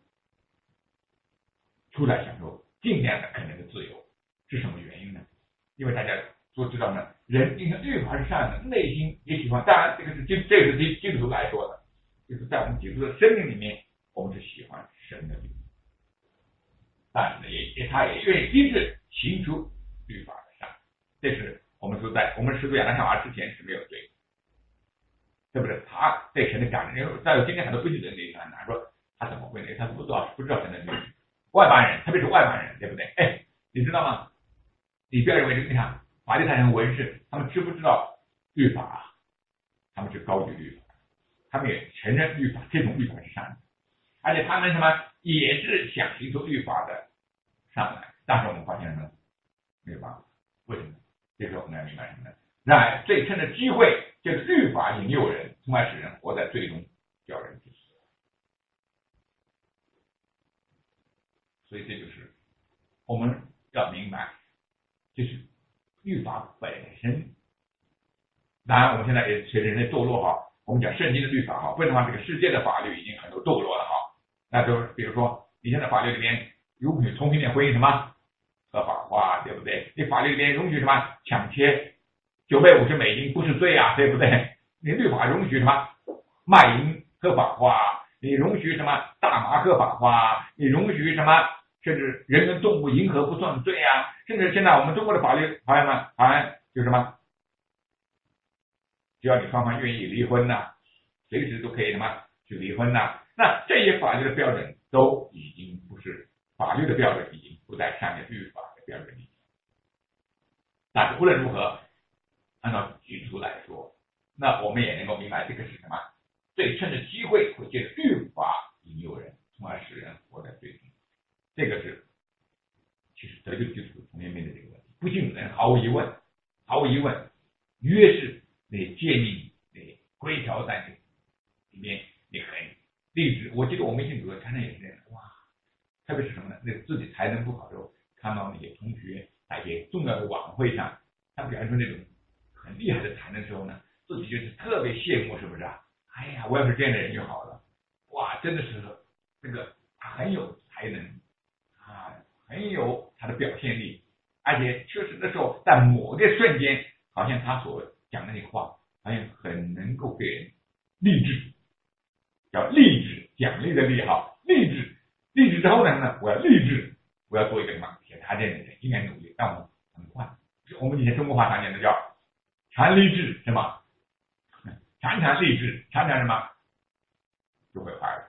出来享受尽量的可能的自由。是什么原因呢？因为大家都知道呢，人因为律法是善的，内心也喜欢。当然，这个是基，这个是基基督徒来说的，就是在我们基督徒的生命里面，我们是喜欢神的律，但是呢，也也他也愿意立志行出律法的善。这是我们说在我们始祖亚当夏娃之前是没有罪的，对不对？他对神的感恩，再有今天很多不信的人也很难说，他怎么会呢？他不知道不知道神的律，外邦人，特别是外邦人，对不对？哎，你知道吗？你不要认为你看法利赛人文士，他们知不知道律法？他们是高举律法，他们也承认律法，这种律法是善的，而且他们什么也是想行出律法的上来。但是我们发现什么？没有办法，为什么？这时候我们要明白什么呢？让罪趁着机会，就是律法引诱人，从而使人活在罪中，叫人去死。所以这就是我们要明白。就是律法本身，当然我们现在也随着人类堕落哈，我们讲圣经的律法哈，不然的话这个世界的法律已经很多堕落了哈， 那就比如说你现在法律里面允许同性恋婚姻什么合法化，对不对？你法律里面允许什么抢劫九百五十美金不是罪啊，对不对？你律法允许什么卖淫合法化，你允许什么大麻合法化，你允许什么甚至人跟动物迎合不算罪啊，甚至现在我们中国的法律好像呢，好像就什么，只要你双方愿意离婚呐、啊，随时都可以什么去离婚呐、啊。那这些法律的标准都已经不是法律的标准，已经不在上面律法的标准里。但是无论如何，按照举出来说，那我们也能够明白这个是什么？对称的机会会借着律法引诱人，从而使人活在罪中。这个是其实得救基督徒同样面对这个问题。不信的人毫无疑问，毫无疑问，越是你诫命、你规条在里面，你很励志。我记得我们信主的常常也是这样，哇，特别是什么呢？那自己才能不好的时候，看到那些同学在一些重要的晚会上，他表现出那种很厉害的才能的时候呢，自己就是特别羡慕，是不是啊？哎呀，我要是这样的人就好了。哇，真的是这个很有才能啊，很有他的表现力，而且确实的时候，在某个瞬间，好像他所讲的那话，好像很能够给人励志，叫励志，奖励的励哈，励志，励志之后呢，我要励志，我要做一个什么？像他这样的人应该努力，但我很快，我们以前中国话常讲的叫常励志，是吗？常常励志，常常什么就会坏了。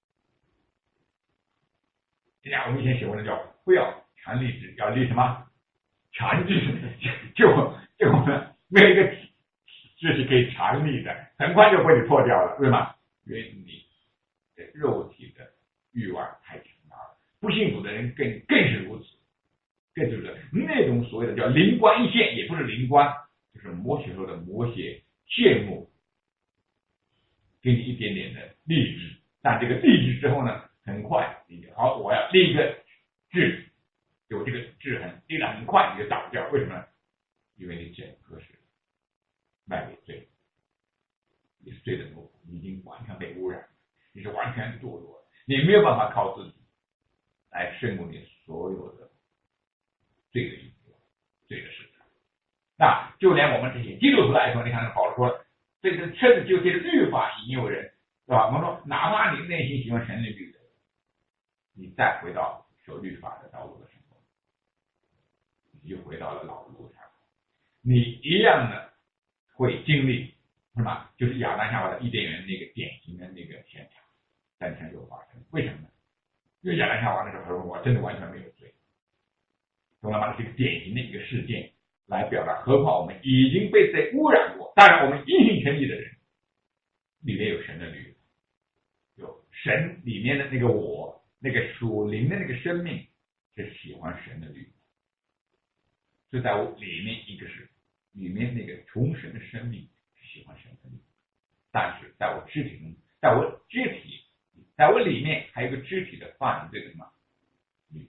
人家我们以前写过的叫不要常励志，要立什么？常志，就就呢没有一个志是可以常立的，很快就被你破掉了，对吗？因为你的肉体的欲望太强大了，不幸福的人更更是如此，更就是那种所谓的叫灵光一现，也不是灵光，就是魔血后的魔血羡慕。给你一点点的励志，但这个励志之后呢，很快你就好，我要立一个志，有这个志很立了，很快你就倒掉，为什么？因为你整个是卖给罪，你是罪的奴仆，你已经完全被污染，你是完全堕落，你没有办法靠自己来胜过你所有的罪的因素、罪的事情。那就连我们这些基督徒来说，你看保罗说了。这个甚至就借着律法引诱人，是吧？我们说，哪怕你内心喜欢神的律的，你再回到守律法的道路的时候，你就回到了老路上，你一样的会经历，是吧？就是亚当夏娃的伊甸园那个典型的那个现场，诞生又发生。为什么呢？因为亚当夏娃那时候我真的完全没有罪，懂了吗？这个典型的一个事件。来表达，何况我们已经被罪污染过。当然，我们因信称义的人，里面有神的律，有神里面的那个我，那个属灵的那个生命是喜欢神的律，所以在我里面一个是里面那个重生的生命是喜欢神的律，但是在我肢体中，在我肢体，在我里面还有一个肢体的犯罪的什么律。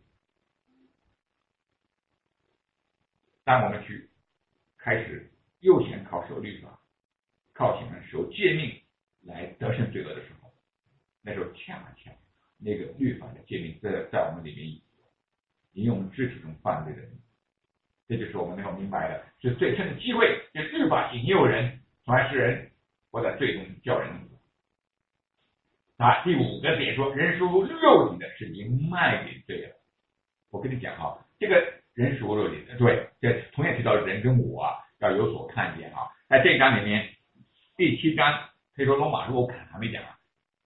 当我们去开始又想靠守律法，靠什么守诫命来得胜罪恶的时候，那时候恰恰那个律法的诫命在在我们里面引用我们肢体中犯罪的人，这就是我们能够明白的，是最趁的机会，就律法引诱人，从而使人活在罪中，叫人死。啊，第五个点说，人属肉体的是已经卖给罪了。我跟你讲哈，这个。人属肉体的，对，这同样提到人跟我、啊、要有所看见啊。在这一章里面，第七章可以说罗马书我还没讲啊。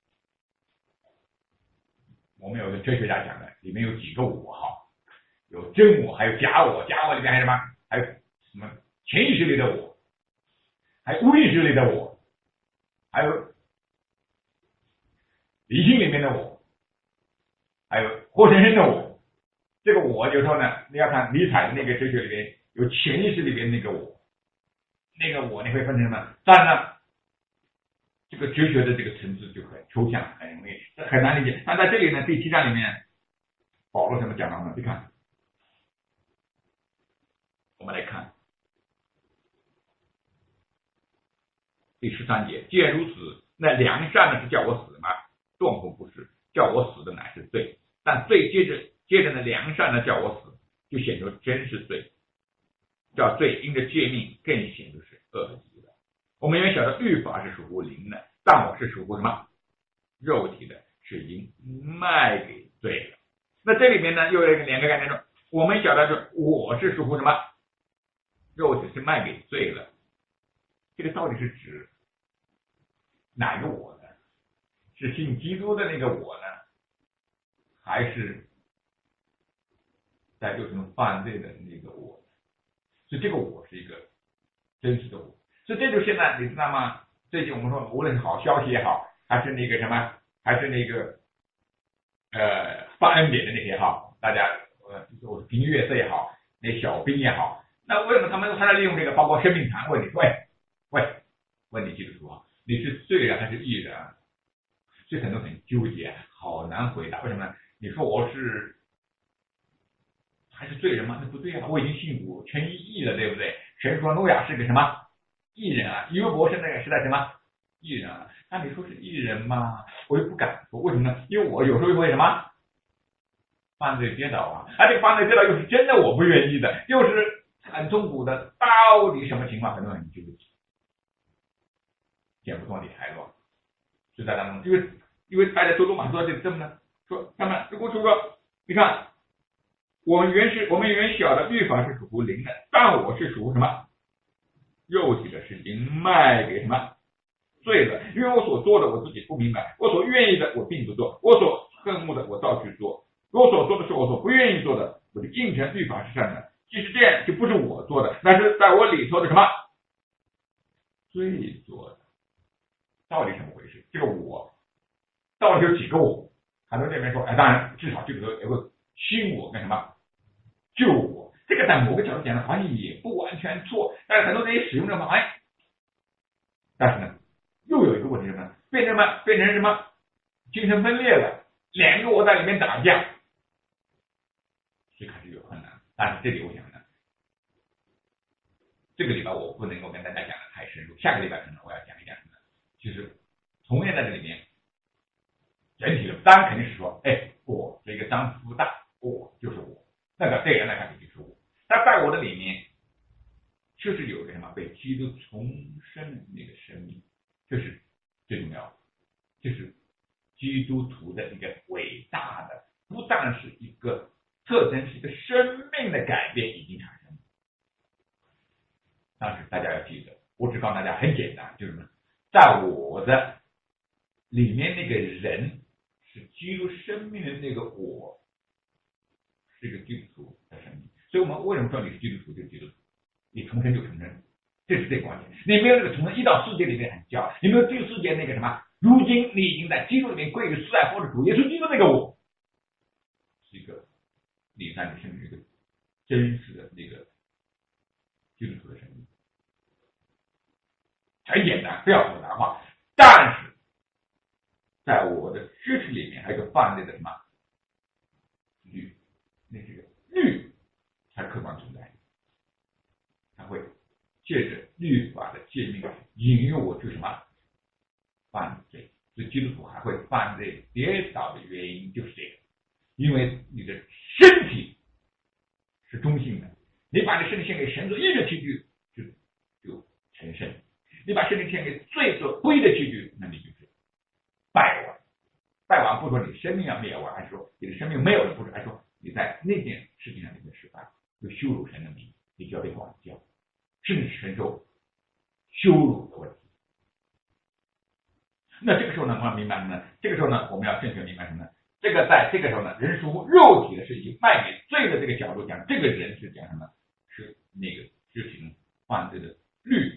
我们有个哲学家讲的，里面有几个我哈，有真我，还有假我，假我里面还有什么？还有什么潜意识里的我，还有无意识里的我，还有理性里面的我，还有活生生的我。这个我就说呢，你要看尼采的那个哲学里面有潜意识里面那个我，那个我你会分成什么？当然呢，这个哲学的这个层次就很抽象，很容易很难理解。但在这里呢，第七章里面，保罗怎么讲到呢？你看，我们来看第十三节，既然如此，那良善呢是叫我死吗？断乎不是， 叫我死的乃是罪，但罪接着接着呢良善呢叫我死，就显出真是罪，叫罪因着诫命更显出是恶极了。我们原晓得律法是属乎灵的，但我是属乎什么肉体的，是因卖给罪了。那这里面呢又有两个概念说，我们晓得说我是属乎什么肉体是卖给罪了，这个到底是指哪个我呢？是信基督的那个我呢，还是在就是犯罪的那个我呢？所以这个我是一个真实的我。所以这就现在你知道吗？最近我们说无论是好消息也好，还是那个什么，还是那个呃发恩典的那些好，大家呃我平月色也好，那小兵也好，那为什么他们还在利用这个包括生命禅问你？喂喂，问你基督徒啊，你是罪人还是义人啊？这很多很纠结，好难回答。为什么呢？你说我是还是罪人吗？那不对啊，我已经信主全一义了，对不对？神说诺亚是个什么义人啊？约伯是那个时代什么义人啊？那你说是义人吗？我又不敢说，为什么呢？因为我有时候又会什么犯罪跌倒啊，而这个犯罪跌倒又是真的我不愿意的，又是很痛苦的，到底什么情况？很多人纠结，讲不通理还乱，就在当中，因为因为大家说罗马说这这么呢，说他们如果说说，你看我们原是我们原晓得律法是属乎灵的，但我是属乎什么肉体的，是因卖给什么罪的，因为我所做的我自己不明白，我所愿意的我并不做，我所恨恶的我照去做，我所做的是我所不愿意做的，我就应承律法是善的。即使这样，就不是我做的，那是在我里头的什么罪做的。到底怎么回事？这个我到底有几个我？很多这边说，哎，当然至少这个有个新我跟什么旧我，这个在某个角度讲呢，好像也不完全错，但是很多人也使用这么哎，但是呢，又有一个问题是什么呢？变成什么？变成什么？精神分裂了，两个我在里面打架，这还是有困难。但是这里我想呢，这个礼拜我不能够跟大家讲的太深入，下个礼拜可能我要讲一讲什么呢？就是同样在这里面，整体的当然肯定是说，哎，我这个张福大，我就是我，那个对人来看就是我，但在我的里面，就是有个什么被基督重生的那个生命，这是最重要的，这是基督徒的一个伟大的，不但是一个特征，是一个生命的改变已经产生。但是大家要记得，我只告诉大家很简单，就是什么，在我的里面那个人是基督生命的那个我，是一个基督徒的生命。所以我们为什么说你是基督徒就是基督徒？你重生就重生，这是最关键。你没有这个重生，一到世界里面很骄傲，你没有这个世界那个什么，如今你已经在基督里面归于四爱或者主耶稣基督那个我，是一个你在你生命一个真实的那个基督徒的生命。很简单，不要复杂化。但是在我的知识里面还有一个犯罪的什么律，那这个律才客观存在，它会借着律法的诫命引诱我去什么犯罪。所以基督徒还会犯罪跌倒的原因就是这个，因为你的身体是中性的，你把你身体献给神做义的器具，就就成圣。你把身体献给罪所归的器具，那你就是败亡。败亡不说你生命要灭亡，还是说你的生命没有了，不是，还是说你在那件事情上你的失败，就羞辱神的名，你就要被管教，甚至承受羞辱的问题。那这个时候呢，我们要明白什么呢？这个时候呢，我们要正确明白什么呢？这个在这个时候呢，人属肉体的事情卖给罪的这个角度讲，这个人是讲什么？是那个执行犯罪的律。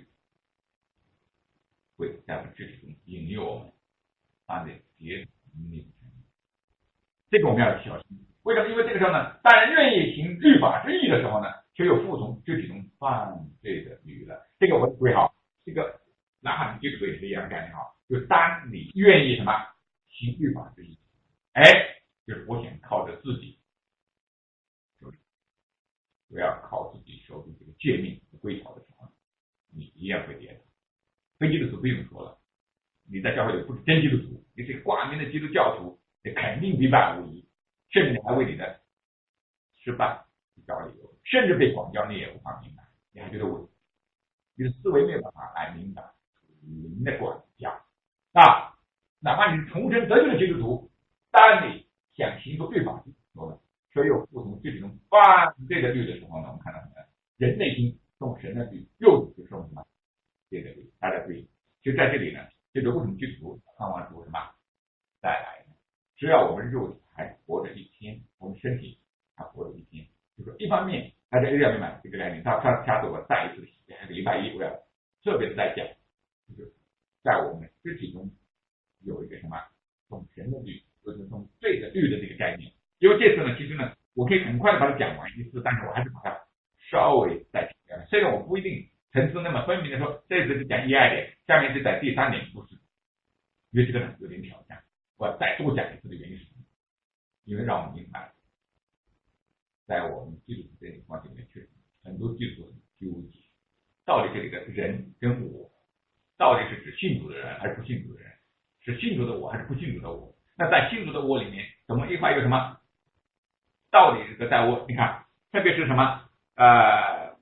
会在我们肢体中引诱我们犯罪跌逆。这个我们要小心。为什么？因为这个时候呢，当然愿意行律法之义的时候呢，却又服从肢体中犯罪的律了。这个我注意好，这个哪怕你基督徒也是一样的概念哈，就是当你愿意什么行律法之义，哎，就是我想靠着自己，我要靠自己守住这个诫命和规条的时候，你一样会跌倒。非基督徒不用说了，你在教会里不是真基督徒，你是挂名的基督教徒， 肯定必败无疑，甚至还为你的失败找理由，甚至被广交你也无法明白，你还觉得我你的思维没有办法来明白灵的管教啊，哪怕你是重生得救的基督徒，当你想行出律法说的，却又服从这种犯罪的律的时候呢，我们看到什么？人内心从神的律又是说什么？这个律，大家注意，就在这里呢，这个为什么基督徒盼望主什么再来呢？只要我们肉体还活着一天，我们身体还活着一天，就说一方面大家一定要明白这个概念。他他下次我再一次礼拜一我要特别的再讲，就是在我们肢体中有一个什么从神的律，就是从罪的律的这个概念。因为这次呢，其实呢，我可以很快的把它讲完一次，但是我还是把它稍微再讲讲。虽然我不一定层次那么分明的说，这次是讲一二点，下面是在第三点，不是，因为这个呢有点挑战。我要再多讲一次的原因是什么？因为让我们明白，在我们基督徒这个关系里面，确实很多基督徒很纠结，到底这里的人跟我，到底是指信主的人还是不信主的人？是信主的我还是不信主的我？那在信主的我里面，怎么一块有什么？到底这个在我，你看，特别是什么？呃，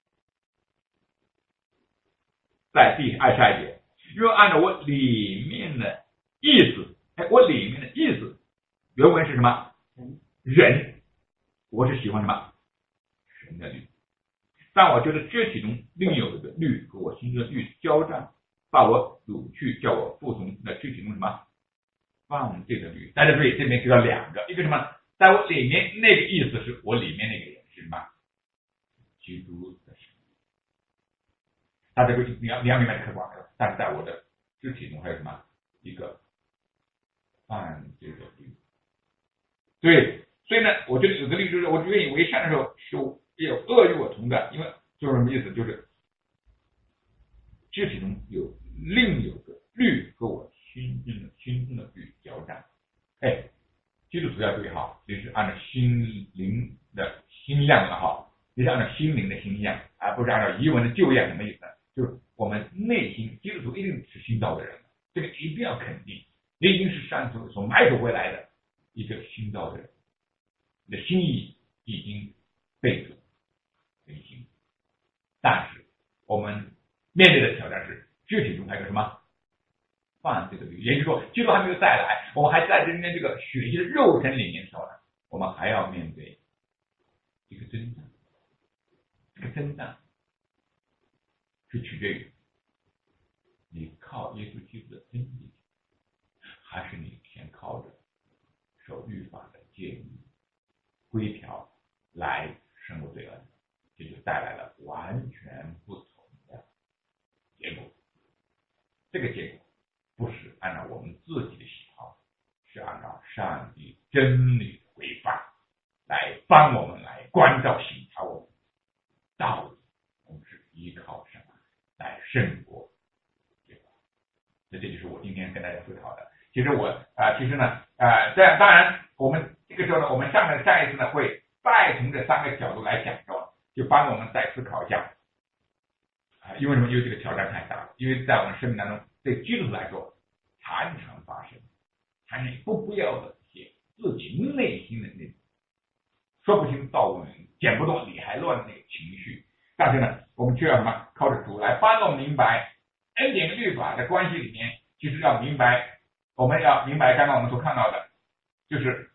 在第二十二节，因为按照我里面的意思，哎，我里面的意思，原文是什么？人，我是喜欢什么？神的律，但我觉得肢体中另有一个律和我心中的律交战，把我掳去，叫我服从那肢体中什么犯罪的律。大家注意，这边提到两个，一个什么？在我里面那个意思是我里面那个人是什么？基督的神。大家注意，你要你要明白客观的，但是在我的肢体中还有什么？一个犯罪的律。对，所以呢，我觉得有个律就是我愿意为善的时候，是有恶与我同的，因为就是什么意思？就是肢体中有另有个律和我心中的心中的律交战。哎，基督徒要注意哈，这是按照心灵的心样的哈，这是按照心灵的心样，而不是按照遗文的旧样。什么意思呢？就是我们内心，基督徒一定是新造的人，这个一定要肯定，你已经是上主所买走回来的一个新造的人，你的心意已经被主更新。但是我们面对的挑战是，肢体中还有个什么犯罪的律，也就是说，基督还没有再来，我们还在今天这个血气的肉身里面的时候呢，我们还要面对一个征战，这个征战是取决于你靠耶稣基督的真理，还是你先靠着守律法的诫命规条来胜过罪恶，这就带来了完全不同的结果。这个结果不是按照我们自己的喜好，是按照上帝真理的规范来帮我们来关照省察我们，到底我们是依靠什么来胜过结果。那这就是我今天跟大家思考的。其实我啊、呃，其实呢，呃，这样当然我们这个时候呢，我们上面下一次呢会再从这三个角度来讲说，就帮我们再思考一下啊、呃，因为什么？因为这个挑战太大了，因为在我们生命当中，对基督徒来说，常常发生，产生不必要的一些自己内心的那种说不清道不明、剪不动理还乱的那个情绪。但是呢，我们却要什么？靠着主来帮我们明白恩典跟律法的关系里面，其实要明白，我们要明白刚刚我们所看到的，就是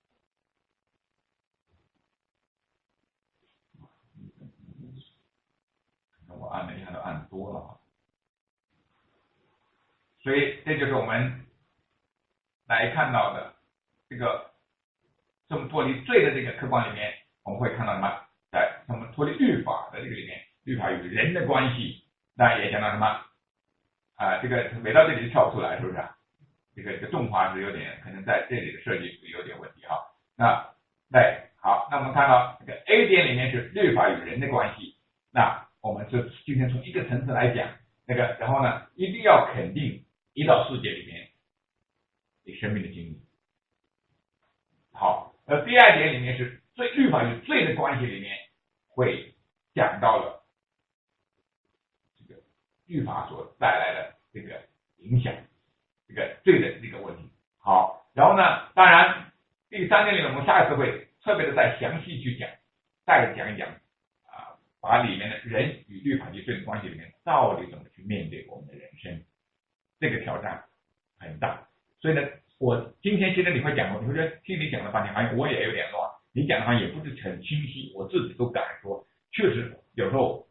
我按了一下都按多了哈，所以这就是我们来看到的这个从脱离罪的这个客观里面，我们会看到什么？在我们脱离律法的这个里面，律法与人的关系，那也讲到什么啊？这个每到这里就跳不出来，是不是？这个这个动画是有点可能在这里的设计是有点问题哈。那对，好，那我们看到这个 A 点里面是律法与人的关系，那我们是今天从一个层次来讲那个，然后呢，一定要肯定一到四节里面你生命的经历。好，而第二点里面是罪律法与罪的关系里面会讲到了这个律法所带来的这个影响，这个罪的这个问题。好，然后呢， 第三点里面，我们下一次会特别的再详细去讲，再讲一讲啊，把里面的人与律法及罪的关系里面到底怎么去面对我们的人生，这个挑战很大。所以呢，我今天其实你会讲，你会觉得听你讲了半天，好像我也有点乱，你讲的话也不是很清晰，我自己都敢说，确实有时候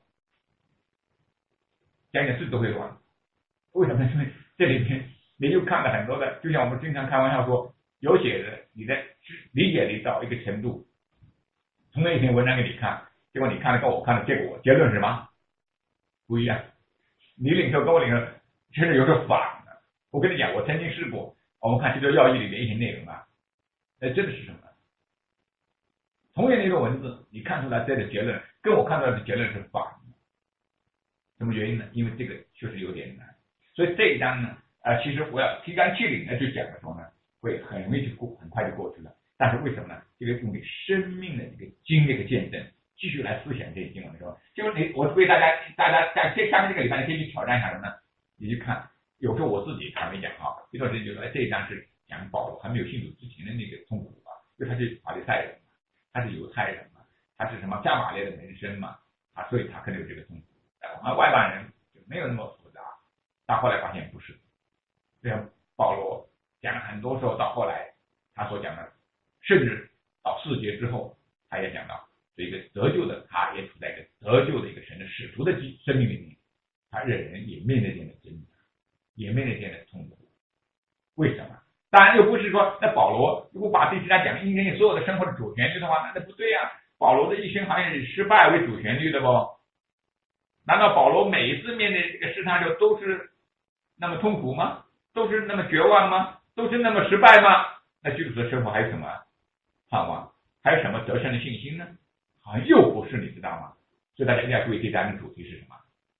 讲讲自己都会乱。为什么？因为这里面你就看了很多的，就像我们经常开玩笑说，有些人你的理解力到一个程度，同样一篇文章给你看，结果你看的跟我看的结果结论是什么不一样？你领受跟我领受甚至有时候反的。我跟你讲，我曾经试过，我们看《基督教义》里的一些内容啊，那真的是什么？同样的一个文字，你看出来这个结论跟我看到的结论是反的，什么原因呢？因为这个确实有点难。所以这一章呢，呃，其实我要提纲挈领的去讲的时候呢，会很容易就过，很快就过去了。但是为什么呢？这个用你生命的这个经历和见证，继续来思想这些经文的时候，就是你，我为大家，大家在这下面这个礼拜，你可以去挑战一下什么呢？你去看，有时候我自己还没讲啊，一段时间就说，哎，这一章是讲保罗还没有信主之前的那个痛苦啊，因为他是法利赛人嘛，他是犹太人嘛，他是什么加马列的门生嘛，啊，所以他可能有这个痛苦。而外邦人就没有那么复杂，但后来发现不是。这样保罗讲很多时候到后来他所讲的，甚至到四节之后，他也讲到这一个得救的，他也处在一个得救的一个神的使徒的生命里面，他仍然也面对这样的挣扎，也面对这样的痛苦。为什么？当然又不是说那保罗如果把第七章讲应该你所有的生活的主旋律的话，那那不对啊。保罗的一生好像以失败为主旋律的不？难道保罗每一次面对这个试探就都是那么痛苦吗？都是那么绝望吗？都是那么失败吗？那基督徒的生活还有什么盼望？还有什么得胜的信心呢？好像又不是，你知道吗？所以大家一定要注意第三个主题是什么？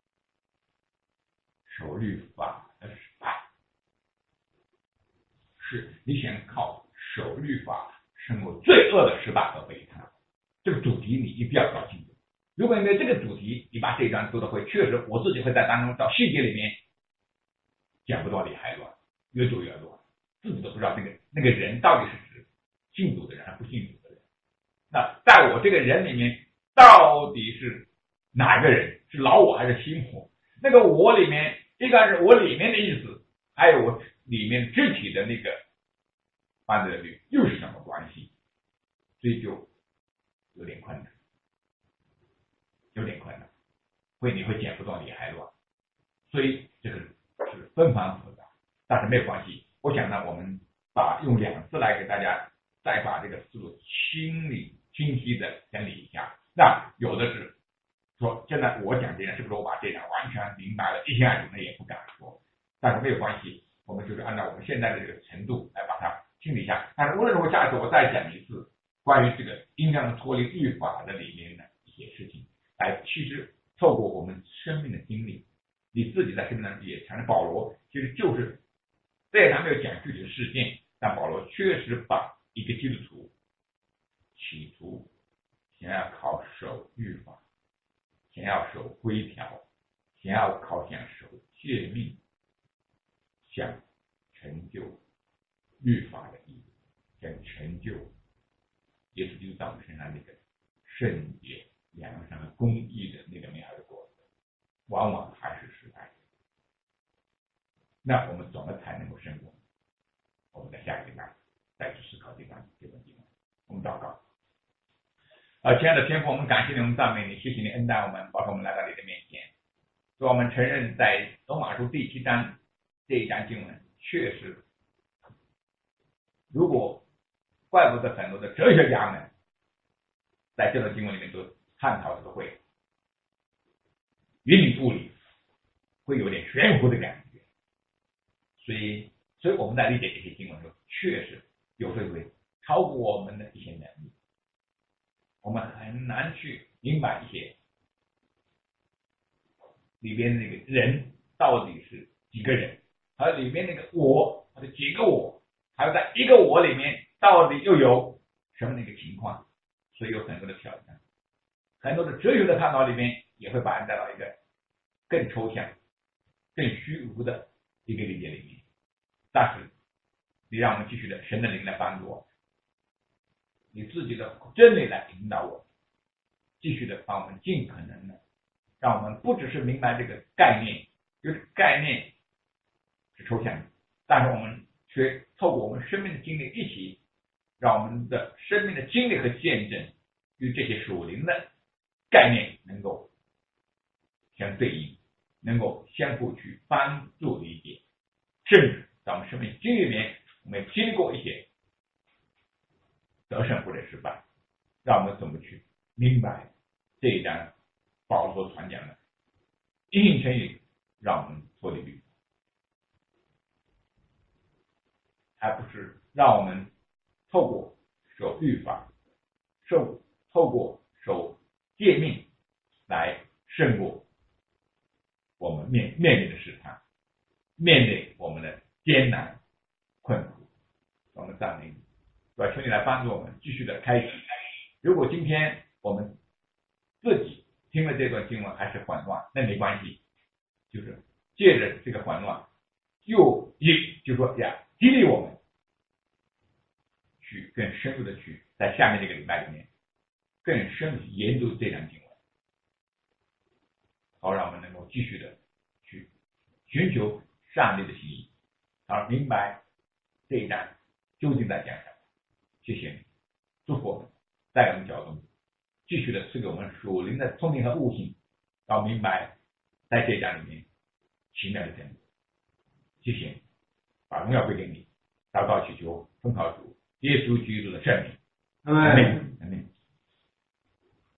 守律法的失败，是你想靠守律法胜过罪恶的失败和悲惨。这个主题你一定要搞清楚。如果你没这个主题，你把这一章读的会，确实我自己会在当中到细节里面讲不到理还乱，越读越乱，自己都不知道那个那个人到底是指信主的人还是不信主的人。那在我这个人里面，到底是哪个人？是老我还是新我？那个我里面，一个是我里面的意思，还有我里面肢体的那个犯罪率又是什么关系？所以就有点困难，有点困难，会你会讲不到理还乱，所以这个是纷繁复杂，但是没有关系。我想呢，我们把用两次来给大家再把这个思路清理清晰的整理一下。那有的是说，现在我讲这个是不是我把这讲完全明白了，一清二楚呢？也不敢说，但是没有关系，我们就是按照我们现在的这个程度来把它清理一下。但是无论如何，下一次我再讲一次关于这个应当脱离律法的里面的一些事情，来其实透过我们生命的经历，你自己在生命当中也承认，保罗其实就是虽然他没有讲具体的事件，但保罗确实把一个基督徒企图想要靠守律法，想要守规条，想要靠想守诫命，想成就律法的意义，想成就耶稣基督在我们身上那个圣洁、良善和公义的那个美好的果子，往往还是失败的。那我们怎么才能够胜过？我们在下个礼拜再去思考这段这段经文。我们祷告。呃，亲爱的天父，我们感谢你，我们赞美你，谢谢你恩待我们，保守我们来到你的面前。所以我们承认，在罗马书第七章这一章经文，确实，如果怪不得很多的哲学家们在这段经文里面都探讨这个会云里雾里，会有点玄乎的感觉。所以，所以我们在理解这些经文的时候，确实有时候会超过我们的一些能力。我们很难去明白一些里边那个人到底是几个人，还有里面那个我或者几个我，还有在一个我里面到底又有什么那个情况，所以有很多的挑战，很多的哲学的探讨里面也会把人带到一个更抽象、更虚无的一个理解里面。但是你让我们继续的神的灵来帮助我， 你自己的真理来引导我，继续的帮我们尽可能的，让我们不只是明白这个概念，就是概念是抽象的，但是我们却透过我们生命的经历一起，让我们的生命的经历和见证与这些属灵的概念能够相对应，能够相互去帮助理解，甚至在我们生命经历里面，我们经历过一些得胜或者失败，让我们怎么去明白这一章保罗所传讲的因信称义，让我们脱离律法，而不是让我们透过守律法，受透过守诫命来胜过我们面面临的试探，面对我们的艰难困苦。我们赞美你，主要求你来帮助我们继续的开始。如果今天我们自己听了这段经文还是混乱，那没关系，就是借着这个混乱，又一就说呀，激励我们去更深入的去在下面这个礼拜里面更深入研读这段经文，好让我们能够继续的去寻求上帝的心意，而明白这一章究竟在讲什么。谢谢你，祝福我们在我们脚中继续的赐给我们属灵的聪明和悟性，要明白在这一章里面奇妙的真理。谢谢你，把荣耀归给你，祷告祈求奉靠主耶稣基督的圣名，阿门，阿门。